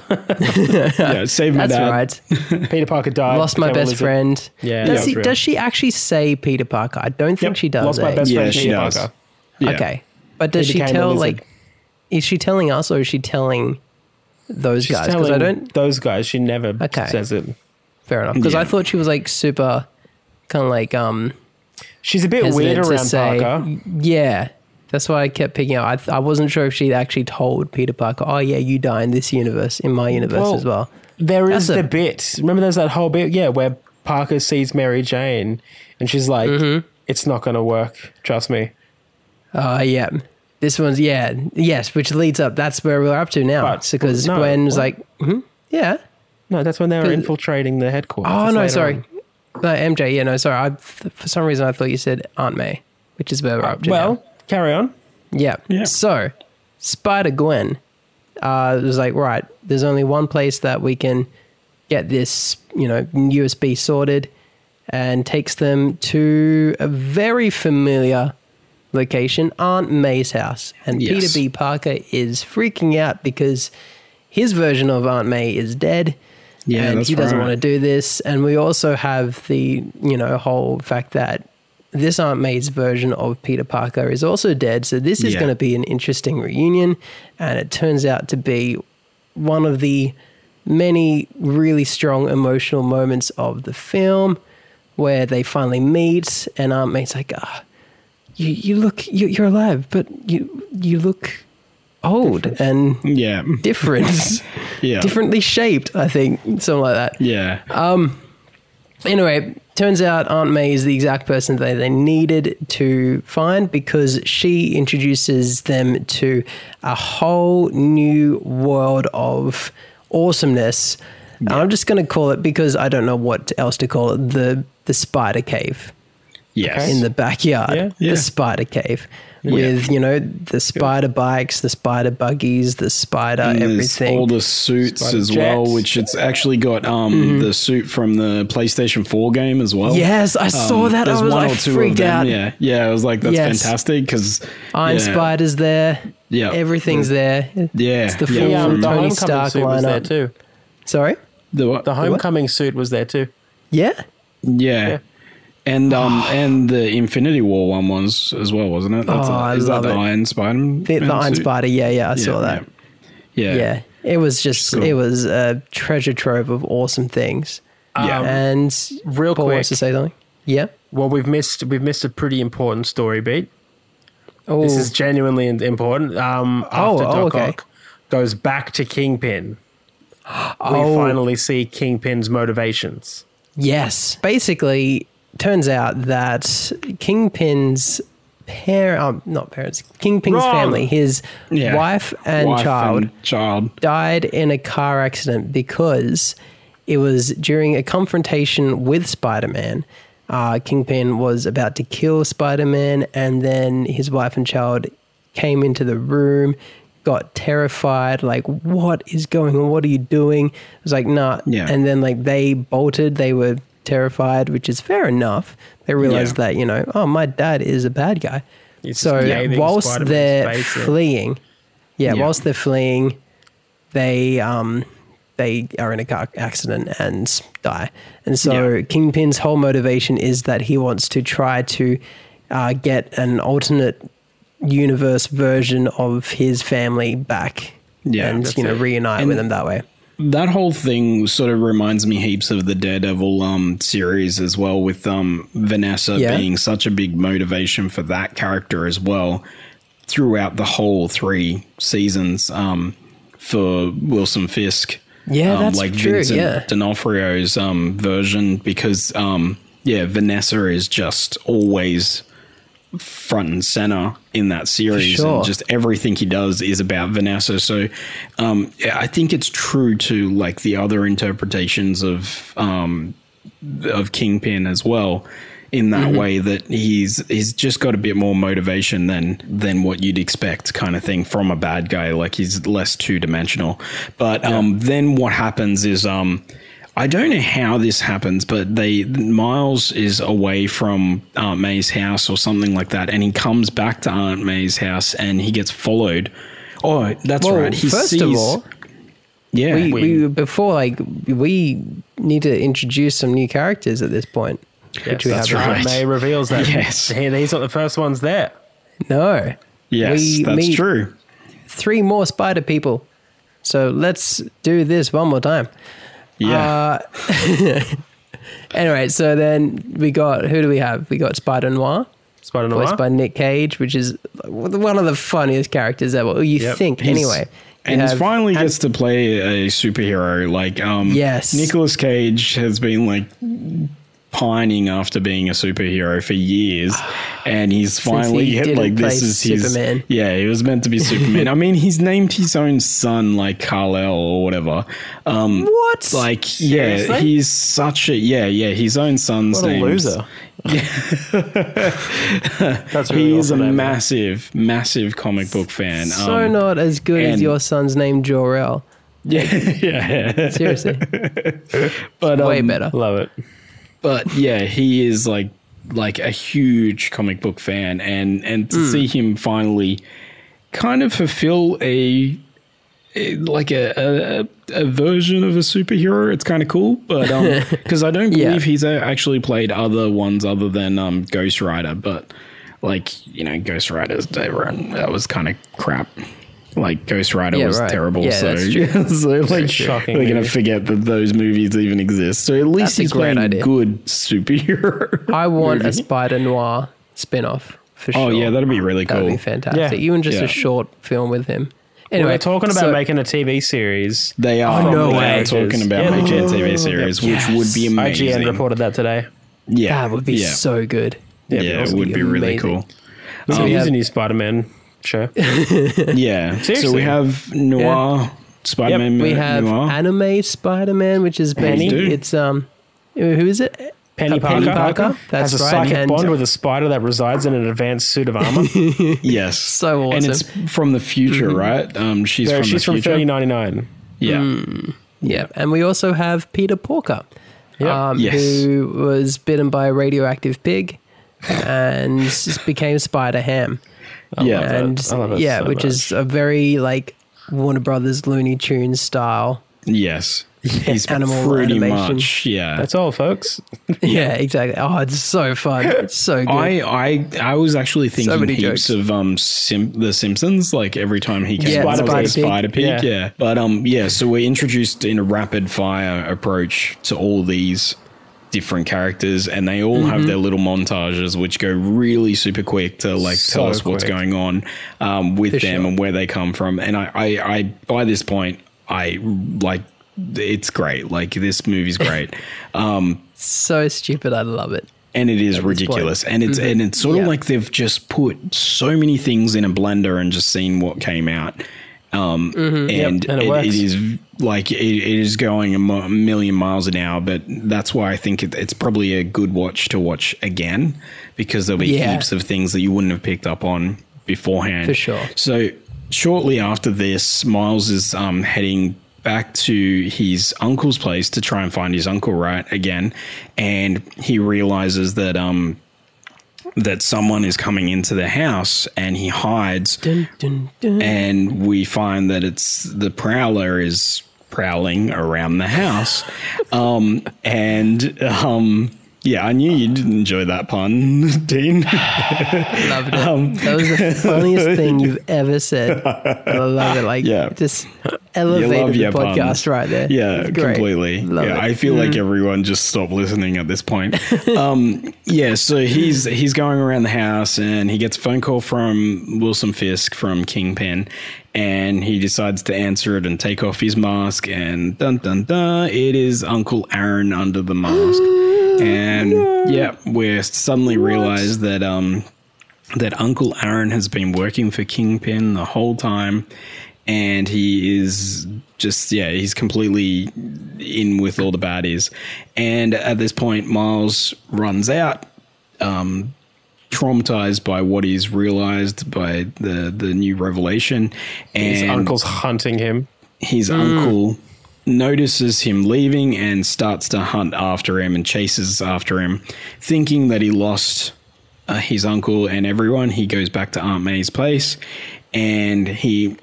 yeah, save my That's dad. right. Peter Parker died. Lost my became a best lizard. friend. Yeah, Does, that he, was real. does she actually say Peter Parker? I don't think Yep. she does. Lost my eh? best Yeah, friend. she Peter does. Parker. Yeah. Okay. But does He she became a tell, lizard. like, is she telling us or is she telling those She's guys? Because telling I don't, those guys. She never Okay. says it. fair enough. Because Yeah. I thought she was like super, kind of like, um, She's a bit hesitant weird to around say, Parker. yeah. That's why I kept picking out. I, th- I wasn't sure if she'd actually told Peter Parker, oh, yeah, you die in this universe, in my universe Well, as well. There is That's a- the bit. Remember, there's that whole bit, yeah, where Parker sees Mary Jane, and she's like, Mm-hmm. "It's not going to work. Trust me." Oh, yeah. This one's, yeah. Yes, which leads up. That's where we're up to now. But- Because no, Gwen's what? like, hmm yeah. No, that's when they were But- infiltrating the headquarters. Oh, That's no, later sorry. on. No, M J, yeah, no, sorry. I, for some reason, I thought you said Aunt May, which is where we're up to Well, now. carry on. Yeah. Yeah. So, Spider-Gwen uh, was like, right, there's only one place that we can get this, you know, U S B sorted, and takes them to a very familiar location, Aunt May's house. And Yes. Peter B. Parker is freaking out because his version of Aunt May is dead. Yeah, and that's he doesn't right. want to do this. And we also have the, you know, whole fact that this Aunt May's version of Peter Parker is also dead. So this is Yeah. going to be an interesting reunion. And it turns out to be one of the many really strong emotional moments of the film where they finally meet and Aunt May's like, ah, you, you look, you, you're alive, but you, you look old and Yeah. different, Yeah. differently shaped. I think something like that. Yeah. Anyway, turns out Aunt May is the exact person that they needed to find because she introduces them to a whole new world of awesomeness. Yeah. I'm just going to call it, because I don't know what else to call it, the the spider cave Yes. in the backyard. Yeah. Yeah. The spider cave with, you know, the spider bikes, the spider buggies, the spider And there's everything. all the suits Spider as well, jets. which it's actually got um the suit from the PlayStation four game as well. Yes, I saw Um, that. I there's was one like or two freaked of them. out. Yeah, yeah. I was like, that's Yes. fantastic because Iron Spider's there. Yeah. Everything's there. Yeah, It's the yeah, full The, um, from- the Tony homecoming Stark suit was there lineup. too. Sorry? the what? The homecoming suit was there too. Yeah? yeah. Yeah. And um and the Infinity War one was as well, wasn't it? That's Oh, a, I is love that the it. Iron Spider? The, the Iron Spider. Yeah, yeah, I saw that. Yeah. Yeah. Yeah. It was just, Cool. it was a treasure trove of awesome things. Yeah. Um, And real Paul quick. wants to say something. Yeah. Well, we've missed we've missed a pretty important story beat. Oh, This is genuinely in- important. Um, Oh, after oh, Doc okay. Ock goes back to Kingpin, we Oh. finally see Kingpin's motivations. yes. Basically, turns out that Kingpin's parent, um, not parents, Kingpin's Wrong. family, his Yeah. wife and Wife child, and child. died in a car accident because it was during a confrontation with Spider-Man. Uh, Kingpin was about to kill Spider-Man, and then his wife and child came into the room, got terrified, like, what is going on? What are you doing? It was like, nah. Yeah. And then, like, they bolted. They were terrified, which is fair enough. They realized Yeah. that, you know, oh, my dad is a bad guy. He's So just bathing whilst Spider-Man's they're face in. fleeing, yeah, Yeah. whilst they're fleeing, they um they are in a car accident and die. And so Yeah. Kingpin's whole motivation is that he wants to try to uh, get an alternate universe version of his family back. Yeah, and that's you know it. reunite And- with them that way. That whole thing sort of reminds me heaps of the Daredevil um, series as well, with um, Vanessa Yeah. being such a big motivation for that character as well throughout the whole three seasons um, for Wilson Fisk. Yeah, um, that's like true, Vincent yeah. D'Onofrio's um, version, because um, yeah, Vanessa is just always front and center in that series, sure. and just everything he does is about Vanessa. So um, yeah, I think it's true to like the other interpretations of um, of Kingpin as well, in that Mm-hmm. way that he's he's just got a bit more motivation than than what you'd expect, kind of thing, from a bad guy. Like, he's less two dimensional. But um, then what happens is um, I don't know how this happens, but they Miles is away from Aunt May's house or something like that, and he comes back to Aunt May's house and he gets followed. Oh, that's Well, right. He first sees, of all, yeah, we, we- we before like we need to introduce some new characters at this point. Yes, we that's haven't. right. Aunt May reveals that Yes. he, he's not the first ones there. No. yes, we that's meet true. Three more spider people. So let's do this one more time. Yeah, Uh, anyway, so then we got, who do we have? We got Spider Noir, Spider voiced Noir. by Nick Cage, which is one of the funniest characters ever. You Yep. think, He's- anyway. and You he have- finally and- gets to play a superhero. Like, um, Yes. Nicolas Cage has been like pining after being a superhero for years, and he's finally he hit didn't like this play is his. Superman. Yeah, he was meant to be Superman. I mean, he's named his own son like Kal-El or whatever. Um, What? Like, yeah, Seriously? he's such a yeah, yeah. His own son's What a name. loser. That's really He is a awesome name. massive, massive comic book fan. so Um, not as good as and- your son's name, Jor-El. yeah, yeah. Seriously. But Way um, better. Love it. But yeah, he is like like a huge comic book fan, and and to see him finally kind of fulfill a, a like a, a a version of a superhero, it's kind of cool. But um, because I don't believe Yeah. he's uh, actually played other ones other than um Ghost Rider, but like, you know, Ghost Rider's that was kind of crap. Like, Ghost Rider Yeah, was right. terrible, Yeah, so that's true. so like Shocking we're gonna movie. forget that those movies even exist. So at least That's a he's great playing a idea. good superhero. I want a movie. Spider Noir spin off for sure. Oh yeah, that'd be really That would cool. be fantastic. Yeah. Even just Yeah. a short film with him. Anyway, We're talking about so- making a T V series. They are. Oh, no they way. are talking about Yeah. making a T V series, which would be I G N amazing. reported that today. Yeah, That would be yeah. so good. Yeah, it'd be it awesome. would be really Amazing. cool. We So could we use have- a new Spider-Man show. Yeah. So Seriously. we have Noir, Spider-Man We have Noir. anime Spider-Man, which is Penny. basically it's um, who is it? Penny Uh, Parker, Penny Parker. That's has a right. psychic And- bond with a spider that resides in an advanced suit of armor. Yes. So And awesome. it's from the future, right? Um, she's So from she's the from future. thirty ninety-nine. Yeah. Yeah, and we also have Peter Porker, Yeah. um, Yes. who was bitten by a radioactive pig and s- became Spider Ham. Yeah. love that. And I love it yeah, so which is a very like Warner Brothers Looney Tunes style. Yes. He's Animal pretty animation. much, yeah. That's all, folks. Yeah, exactly. Oh, it's so fun. It's so good. I, I I was actually thinking many heaps jokes. of um Sim- the Simpsons, like every time he came Yeah, out, I was Spider like, Pig. Spider Pig, yeah. Yeah. But um yeah, so we're introduced in a rapid fire approach to all these different characters, and they all Mm-hmm. have their little montages which go really super quick to like tell So us what's quick. going on um with For them sure. and where they come from. And I, I I by this point I like it's great. Like this movie's great. Um so stupid. I love it. and it is this ridiculous, and it's Mhm. and it's sort of Yeah. like they've just put so many things in a blender and just seen what came out, um, and, Yep, and it it, works. it is like it, it is going a mo- million miles an hour. But that's why I think it, it's probably a good watch to watch again, because there'll be Yeah. heaps of things that you wouldn't have picked up on beforehand. For sure. So shortly after this, Miles is um, heading back to his uncle's place to try and find his uncle, right, again, and he realizes that um that someone is coming into the house, and he hides, Dun, dun, dun. and we find that it's the Prowler is prowling around the house, um and um yeah, I knew you'd enjoy that pun, Dean. Loved it. Um, that was the funniest thing you've ever said. And I love it. Like, Yeah. just You elevated love the your podcast puns. right there. Yeah, It's great. completely. Love yeah, it. I feel like everyone just stopped listening at this point. um, yeah, so he's he's going around the house, and he gets a phone call from Wilson Fisk from Kingpin, and he decides to answer it and take off his mask, and dun dun dun, it is Uncle Aaron under the mask. And yeah, we suddenly realize that um that Uncle Aaron has been working for Kingpin the whole time, and he is just, yeah, he's completely in with all the baddies. And at this point, Miles runs out, um, traumatized by what he's realized by the, the new revelation. And His uncle's hunting him. his uncle notices him leaving and starts to hunt after him and chases after him, thinking that he lost uh, his uncle and everyone. He goes back to Aunt May's place, and he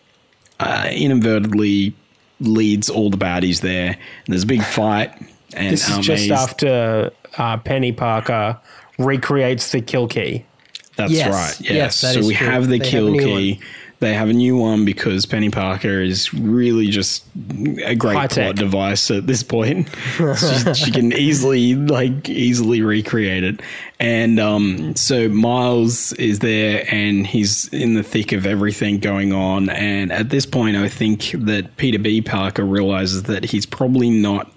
uh, inadvertently leads all the baddies there. And there's a big fight, and This is Aunt just May's, after uh, Penny Parker recreates the kill key. That's Yes. right. Yes. Yes, that so is we true. have the They have kill a new key. They have a new one because Penny Parker is really just a great High tech. plot device at this point. she, she can easily, like, easily recreate it. And um, so Miles is there, and he's in the thick of everything going on. And at this point, I think that Peter B. Parker realizes that he's probably not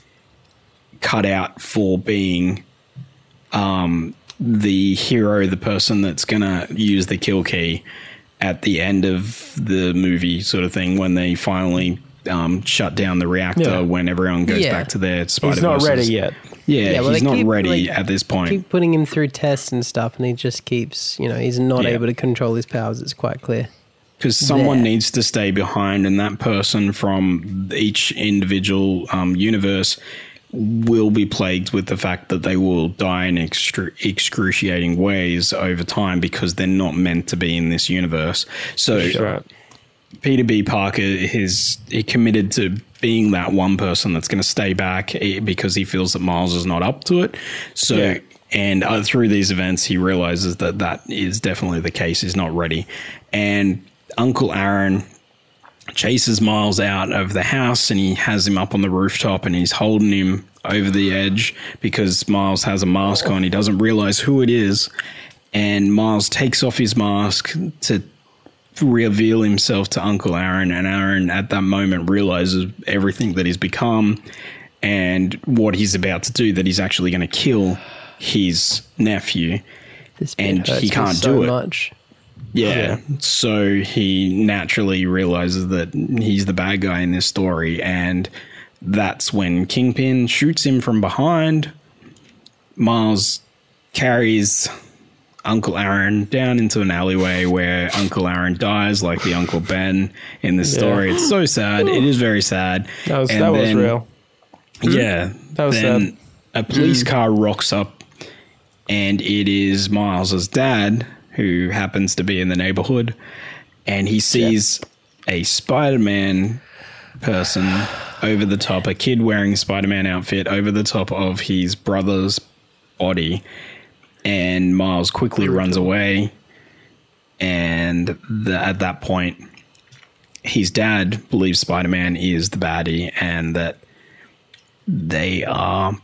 cut out for being um, the hero, the person that's going to use the kill key at the end of the movie, sort of thing, when they finally um, shut down the reactor, Yeah. when everyone goes Yeah. back to their Spider-Verses. He's not ready yet. Yeah, Yeah, well, he's they not keep, ready like, at this point. Keep putting him through tests and stuff, and he just keeps, you know, he's not Yeah. able to control his powers. It's quite clear. Because someone there. needs to stay behind, and that person from each individual um, universe will be plagued with the fact that they will die in excru- excruciating ways over time, because they're not meant to be in this universe. So That's right. Peter B. Parker is he committed to being that one person that's going to stay back, eh, because he feels that Miles is not up to it. So, Yeah. and uh, through these events, he realizes that that is definitely the case. He's not ready. And Uncle Aaron chases Miles out of the house, and he has him up on the rooftop, and he's holding him over the edge because Miles has a mask on. He doesn't realize who it is. And Miles takes off his mask to reveal himself to Uncle Aaron, and Aaron at that moment realizes everything that he's become and what he's about to do, that he's actually going to kill his nephew. This bit And hurts he me can't so do it. much. Yeah. So he naturally realizes that he's the bad guy in this story, and that's when Kingpin shoots him from behind. Miles carries Uncle Aaron down into an alleyway where Uncle Aaron dies, like the Uncle Ben in this story. It's so sad. It is very sad. That was And that was then- real. Yeah. That was then sad. a police car rocks up, and it is Miles's dad, who happens to be in the neighborhood, and he sees a Spider-Man person over the top, a kid wearing a Spider-Man outfit over the top of his brother's body, and Miles quickly runs away. And the, at that point, his dad believes Spider-Man is the baddie, and that they are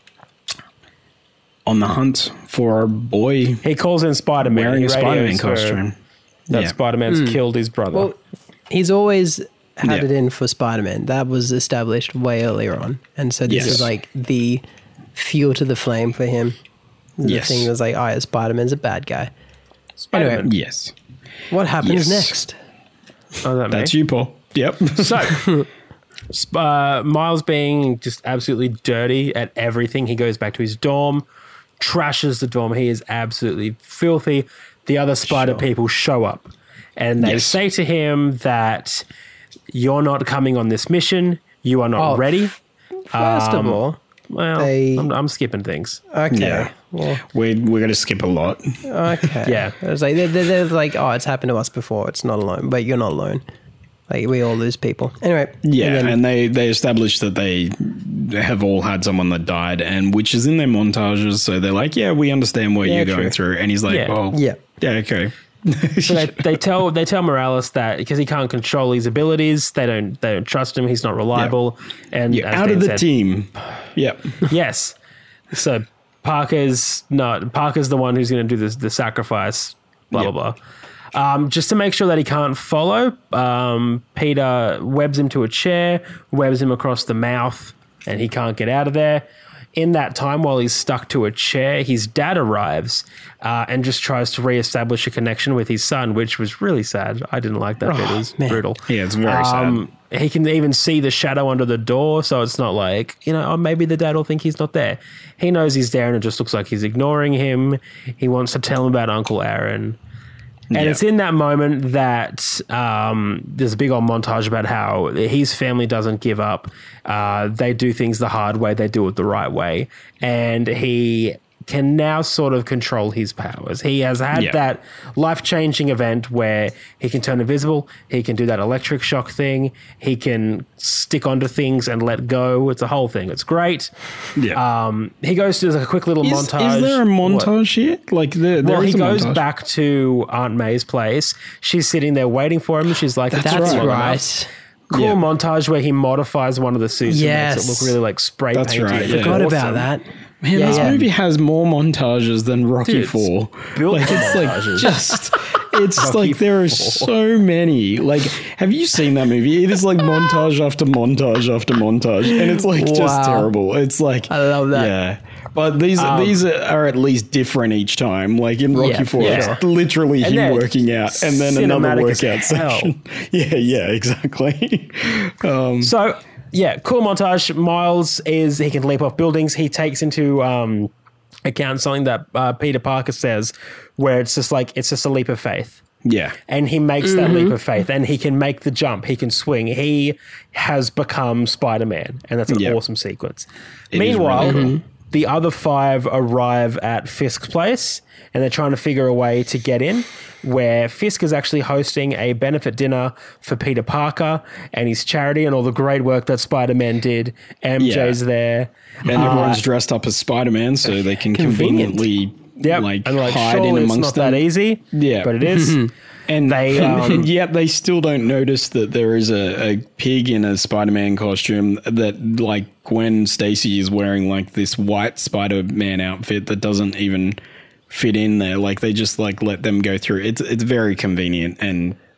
on the hunt for a boy He calls in Spider-Man. wearing He a Spider-Man radios her costume. That Yeah. Spider-Man's killed his brother. Well, he's always had Yeah. it in for Spider-Man. That was established way earlier on. And so this Yes. is like the fuel to the flame for him. The Yes. thing was like, oh, yeah, Spider-Man's a bad guy. Spider-Man. Anyway, Yes. what happens Yes. next? Oh, that That's me? you, Paul. Yep. So, Sp- uh, Miles being just absolutely dirty at everything. He goes back to his dorm, trashes the dorm. He is absolutely filthy. The other spider Sure. people show up, and they Yes. say to him that you're not coming on this mission. You are not Oh, ready. First Um, of all, Well, they- I'm, I'm skipping things. okay. Yeah. Well, We're, we're going to skip a lot. okay. Yeah. It was like, they're, they're, they're like, oh, it's happened to us before. It's not alone. But you're not alone. Like, we all lose people. Anyway. Yeah, and then- and they, they established that they have all had someone that died, and which is in their montages. So they're like, yeah, we understand what Yeah, you're going true. through. And he's like, Yeah. oh, Yeah. yeah, okay. So they, they tell they tell Morales that because he can't control his abilities, they don't they don't trust him. He's not reliable, and You're as out Dan of the said, team. Yep. Yes. So Parker's not Parker's the one who's going to do this, the sacrifice, blah, Yeah. blah, blah. Um, just to make sure that he can't follow, um, Peter webs him to a chair, webs him across the mouth, and he can't get out of there. In that time, while he's stuck to a chair, his dad arrives uh, and just tries to reestablish a connection with his son, which was really sad. I didn't like that bit. It was man. brutal. Yeah, it's very Um, he can even see the shadow under the door, so it's not like, you know, oh, maybe the dad will think he's not there. He knows he's there, and it just looks like he's ignoring him. He wants to tell him about Uncle Aaron. And Yeah. it's in that moment that um, there's a big old montage about how his family doesn't give up. Uh, they do things the hard way. They do it the right way. And he can now sort of control his powers. He has had Yeah. that life-changing event where he can turn invisible. He can do that electric shock thing. He can stick onto things and let go. It's a whole thing. It's great. Yeah. Um, he goes through like a quick little is, montage. is there a What? montage here? Like, there, there Well, he is a goes montage. back to Aunt May's place. She's sitting there waiting for him. She's like, That's That's right. right. Cool Yeah. montage where he modifies one of the suits and makes Yes. it look really like spray That's painted. right, It's yeah. Forgot awesome. about that. Man, Yeah, this yeah. movie has more montages than Rocky Dude, it's Four. built Like, on it's like montages. just, it's Rocky like there are Four. so many. Like, have you seen that movie? It is like montage after montage after montage, and it's like just Wow. terrible. It's like I love that. Yeah, but these these are, are at least different each time. Like in Rocky Yeah, Four, yeah. it's literally And him they're working out, and then another cinematic as workout hell. section. Yeah, yeah, exactly. Um, So, yeah, cool montage. Miles is, he can leap off buildings. He takes into um, account something that uh, Peter Parker says, where it's just like, it's just a leap of faith. yeah, And he makes that leap of faith, and he can make the jump. He can swing. He has become Spider-Man, and that's an Yeah. awesome sequence. It is Meanwhile, really cool. the other five arrive at Fisk's place, and they're trying to figure a way to get in, where Fisk is actually hosting a benefit dinner for Peter Parker and his charity and all the great work that Spider-Man did. M J's Yeah. there. and everyone's dressed up as Spider-Man, so they can Convenient. conveniently Yep. like, and like, hide sure, in it's amongst not them. that easy, Yeah. but it is. And They, and, um, and yet they still don't notice that there is a, a pig in a Spider-Man costume that, like, Gwen Stacy is wearing like this white Spider-Man outfit that doesn't even fit in there. Like, they just like let them go through. It's it's very convenient, and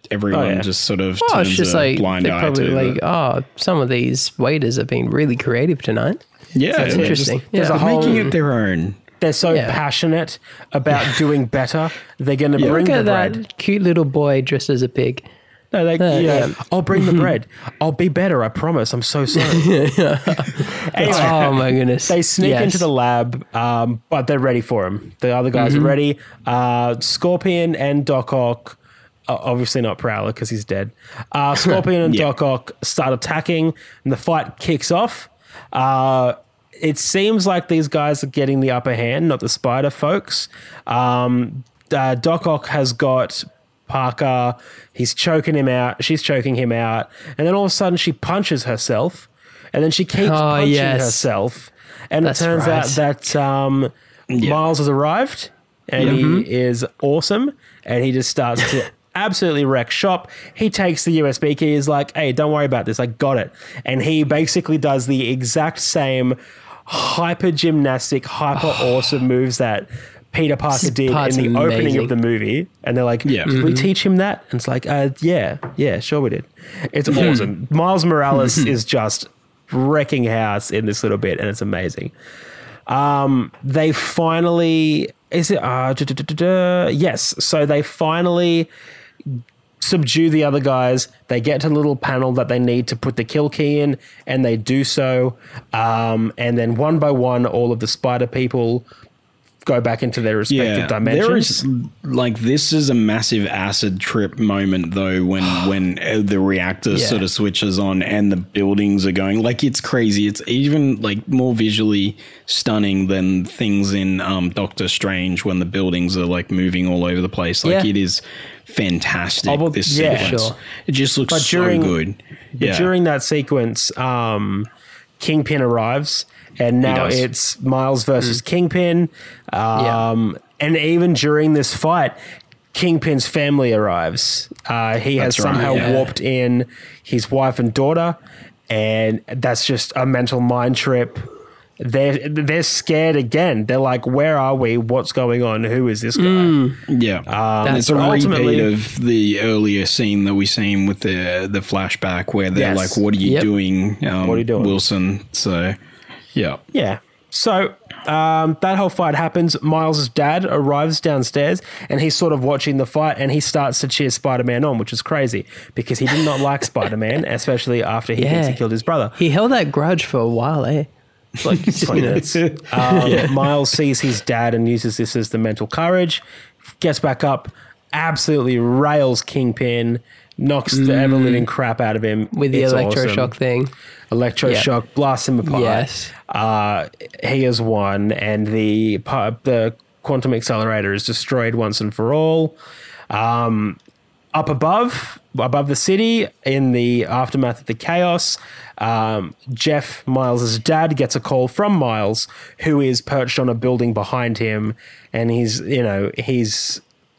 everyone Oh, yeah. just sort of Oh, turns it's just a like blind they're eye probably to like, it. oh, some of these waiters have been really creative tonight. Yeah, That's they're interesting. just- Yeah. they're a whole- making it their own. They're so Yeah. passionate about doing better. They're going to Yeah. bring Look the at that bread. cute little boy dressed as a pig. No, they, Uh, you know, yeah. I'll bring the bread. I'll be better. I promise. I'm so sorry. Anyway, Oh my goodness! they sneak Yes. into the lab, um, but they're ready for him. The other guys Mm-hmm. are ready. Uh, Scorpion and Doc Ock, uh, obviously not Prowler because he's dead. Uh, Scorpion and Yeah. Doc Ock start attacking, and the fight kicks off. Uh, it seems like these guys are getting the upper hand, not the spider folks. Um, uh, Doc Ock has got Parker. He's choking him out. She's choking him out. And then all of a sudden she punches herself. And then she keeps Oh, punching yes. herself. And That's it turns right. out that um, Yeah. Miles has arrived and Mm-hmm. he is awesome. And he just starts to absolutely wreck shop. He takes the U S B key, is like, hey, don't worry about this. I got it. And he basically does the exact same hyper gymnastic, hyper awesome moves that Peter Parker did in part's the opening amazing. of the movie. And they're like, Yeah. did we teach him that? And it's like, uh, yeah, yeah, sure we did. It's awesome. Miles Morales is just wrecking house in this little bit, and it's amazing. Um, they finally, is it, uh, duh, duh, duh, duh, duh. Yes. So they finally subdue the other guys. They get to the little panel that they need to put the kill key in, and they do so. Um, and then one by one, all of the spider people go back into their respective Yeah, dimensions. there is like this is a massive acid trip moment though when when uh, the reactor Yeah. sort of switches on and the buildings are going like it's crazy. It's even like more visually stunning than things in um, Doctor Strange when the buildings are like moving all over the place. Like Yeah. it is fantastic. Oh, well, this yeah. sequence, Sure. it just looks But so during- good. But Yeah, during that sequence, um, Kingpin arrives, and now does. it's Miles versus Kingpin. Um, And even during this fight, Kingpin's family arrives. Uh, he has That's right, somehow yeah. warped in his wife and daughter, and that's just a mental mind trip. They're they're scared again. They're like, "Where are we? What's going on? Who is this guy?" yeah. Um, It's a but repeat ultimately- of the earlier scene that we seen with the the flashback where they're Yes. like, "What are you Yep. doing, um, What are you doing? Wilson?" So, yeah, Yeah. So um, that whole fight happens. Miles' dad arrives downstairs and he's sort of watching the fight and he starts to cheer Spider-Man on, which is crazy because he did not like Spider-Man, especially after he thinks he Yeah. killed his brother. He held that grudge for a while, eh? Like twenty minutes. Um, Miles sees his dad and uses this as the mental courage, gets back up, absolutely rails Kingpin, knocks the ever living crap out of him With the It's electroshock awesome. thing. Electroshock blasts him apart. Yes. Uh, he has won, and the pu- the quantum accelerator is destroyed once and for all. Um, up above, above the city, in the aftermath of the chaos, um, Jeff, Miles' dad, gets a call from Miles, who is perched on a building behind him, and he's, you know, he's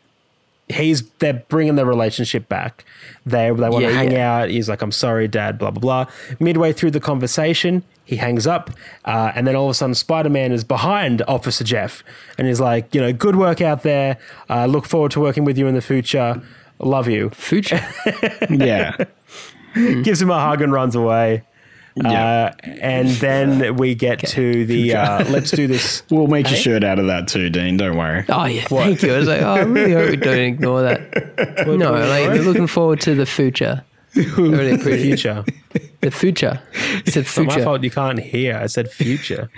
he's they're bringing the relationship back. They they want Yeah, to hang yeah. out. He's like, "I'm sorry, Dad." Blah blah blah. Midway through the conversation, he hangs up, uh, and then all of a sudden, Spider-Man is behind Officer Jeff, and he's like, "You know, good work out there. Uh, look forward to working with you in the future. Love you." Future. yeah, Gives him a hug and runs away. yeah. Uh, and then we get to the uh, let's do this. We'll make a Hey? shirt out of that too, Dean. Don't worry. Oh, yeah. Thank you. I was like, oh, I really hope we don't ignore that. No, like, we're looking forward to the future. I really appreciate Future. the future. It's a It's not my future. fault you can't hear. I said future.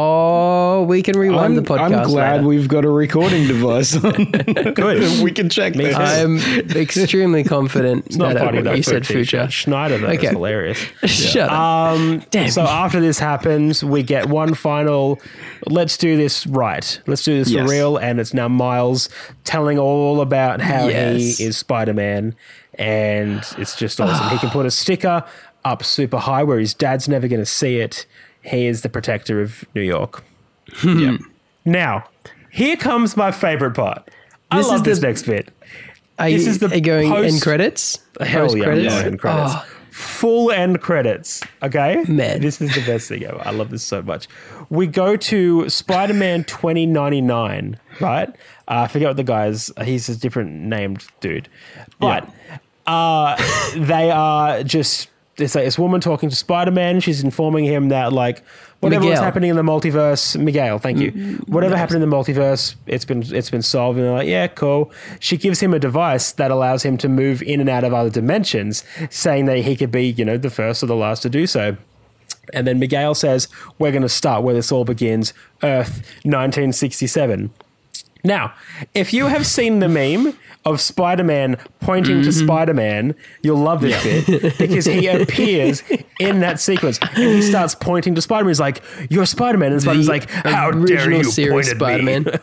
Oh, we can rewind I'm, the podcast. I'm glad later. we've got a recording device on. Good. We can check Me this. too. I'm extremely confident It's not that funny though. you for a said future. t-shirt. Schneider though. It's Okay. hilarious. Shut up. Um, Damn. So after this happens, we get one final. Let's do this right. Let's do this Yes. for real. And it's now Miles telling all about how Yes. he is Spider-Man, and it's just awesome. He can put a sticker up super high where his dad's never going to see it. He is the protector of New York. yeah. Now, here comes my favorite part. I This is love this the- next bit. Are this you is the are you going post- end credits? Hell Post yeah, credits? yeah, end credits. Oh, Full end credits. Okay, Man. this is the best thing ever. I love this so much. We go to Spider-Man twenty ninety-nine, right? Uh, I forget what the guy's. He's a different named dude, but uh, they are just, it's like this woman talking to Spider-Man. She's informing him that like whatever was Miguel. happening in the multiverse, Miguel, thank you. Whatever nice. happened in the multiverse, it's been it's been solved. And they're like, yeah, cool. She gives him a device that allows him to move in and out of other dimensions, saying that he could be, you know, the first or the last to do so. And then Miguel says, we're going to start where this all begins, Earth nineteen sixty-seven. Now, if you have seen the meme of Spider-Man pointing mm-hmm. to Spider-Man, you'll love this yeah. bit because he appears in that sequence and he starts pointing to Spider-Man. He's like, you're Spider-Man. And Spider-Man's like, how dare you point at Spider-Man. me?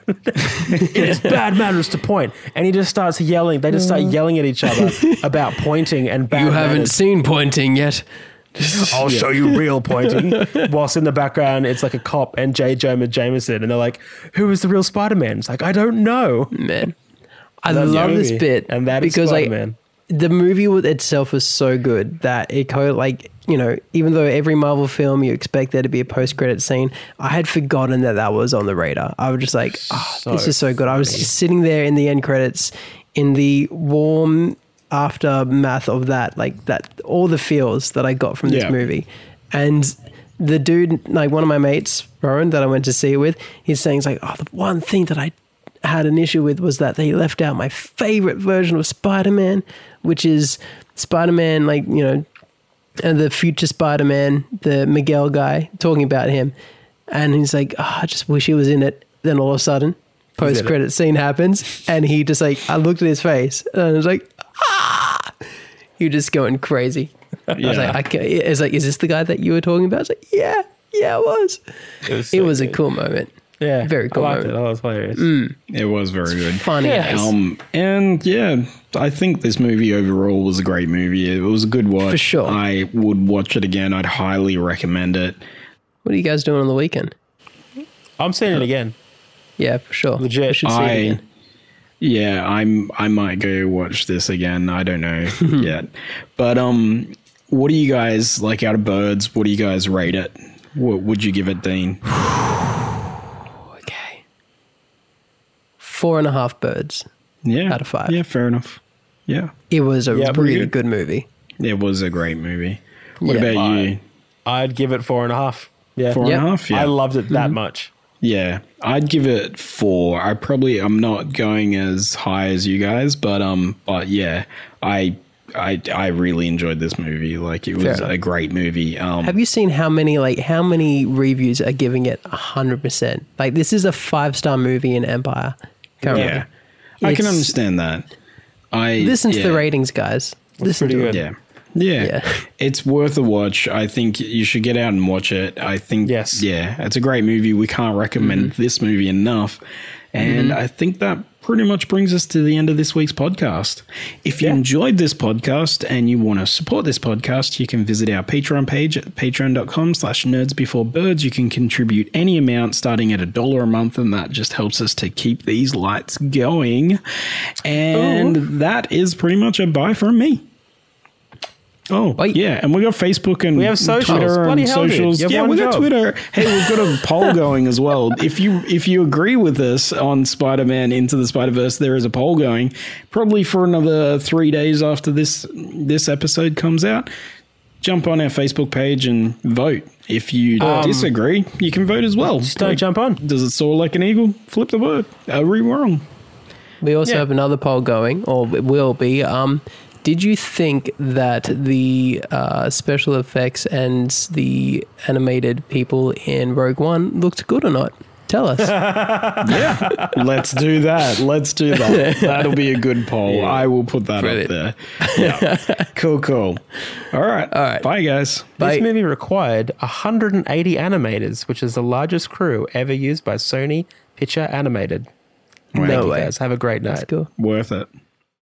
It is bad manners to point. And he just starts yelling. They just start yelling at each other about pointing and bad You haven't manners. seen pointing yet. I'll show you real pointing. Whilst in the background, it's like a cop and J. Jonah Jameson. And they're like, who is the real Spider-Man? It's like, I don't know. Man. I That's love the this movie. bit And that is because like Spider-Man. the movie with itself was so good that it co- like you know even though every Marvel film you expect there to be a post-credit scene, I had forgotten that that was on the radar. I was just like, oh, So this is so good. I was just sitting there in the end credits in the warm aftermath of that, like that all the feels that I got from this Yeah. movie. And the dude, like one of my mates, Rowan, that I went to see it with, he's saying, it's like, oh, the one thing that I had an issue with was that they left out my favorite version of Spider-Man, which is Spider-Man, like, you know, and the future Spider-Man, the Miguel guy, talking about him. And he's like, oh, I just wish he was in it. Then all of a sudden, post-credit scene happens, and he just like, I looked at his face, and I was like, ah! You're just going crazy. I was Yeah. like, I can't, it's like, is this the guy that you were talking about? I was like, yeah, yeah, it was. It was, It so was a good. cool moment. Yeah. very cool I liked moment. it. That was hilarious. It was very good. Funny Yeah. as. Um, and yeah, I think this movie overall was a great movie. It was a good watch. For sure. I would watch it again. I'd highly recommend it. What are you guys doing on the weekend? I'm seeing it again. Yeah, for sure. Legit. We should see I, it again. yeah, I'm. I might go watch this again. I don't know yet. But um, what do you guys like out of Birds? What do you guys rate it? What would you give it, Dean? Okay. Four and a half birds. Yeah, Out of five. Yeah, fair enough. Yeah, It was a Yeah, pretty really good. good movie. it was a great movie. What Yeah. about you? I'd give it four and a half. Yeah. Four and a Yep. half. Yeah, I loved it that much. Yeah, I'd give it four. I probably I'm not going as high as you guys, but um, but yeah, I I I really enjoyed this movie. Like it was Fair enough. a great movie. Um, Have you seen how many like how many reviews are giving it a hundred percent? Like this is a five star movie in Empire. Currently. yeah, I can It's- understand that. I Listen to yeah, the ratings, guys. Listen pretty to good. it. Yeah. Yeah. Yeah. It's worth a watch. I think you should get out and watch it. I think, Yes. yeah, it's a great movie. We can't recommend this movie enough. And I think that pretty much brings us to the end of this week's podcast. If you Yeah. enjoyed this podcast and you want to support this podcast, you can visit our Patreon page at patreon.com slash nerds before birds. You can contribute any amount starting at a dollar a month, and that just helps us to keep these lights going. And that is pretty much a bye from me. Oh, Wait. yeah, and we got Facebook and We have socials. Twitter Bloody and hell, dude. socials. You have Yeah, one we got job. Twitter. Hey, we've got a poll going as well. If you if you agree with us on Spider-Man Into the Spider-Verse, there is a poll going probably for another three days after this this episode comes out. Jump on our Facebook page and vote. If you disagree, you can vote as well. Just don't jump on. Does it soar like an eagle? Flip the word. Are we wrong? We also Yeah. have another poll going, or it will be. Um, did you think that the uh, special effects and the animated people in Rogue One looked good or not? Tell us. Yeah, let's do that. Let's do that. That'll be a good poll. I will put that Brilliant. up there. Yeah. Cool, cool. All right. All right. Bye, guys. Bye. This movie required one hundred eighty animators, which is the largest crew ever used by Sony Picture Animated. No Thank you way. guys. Have a great night. That's cool. Worth it.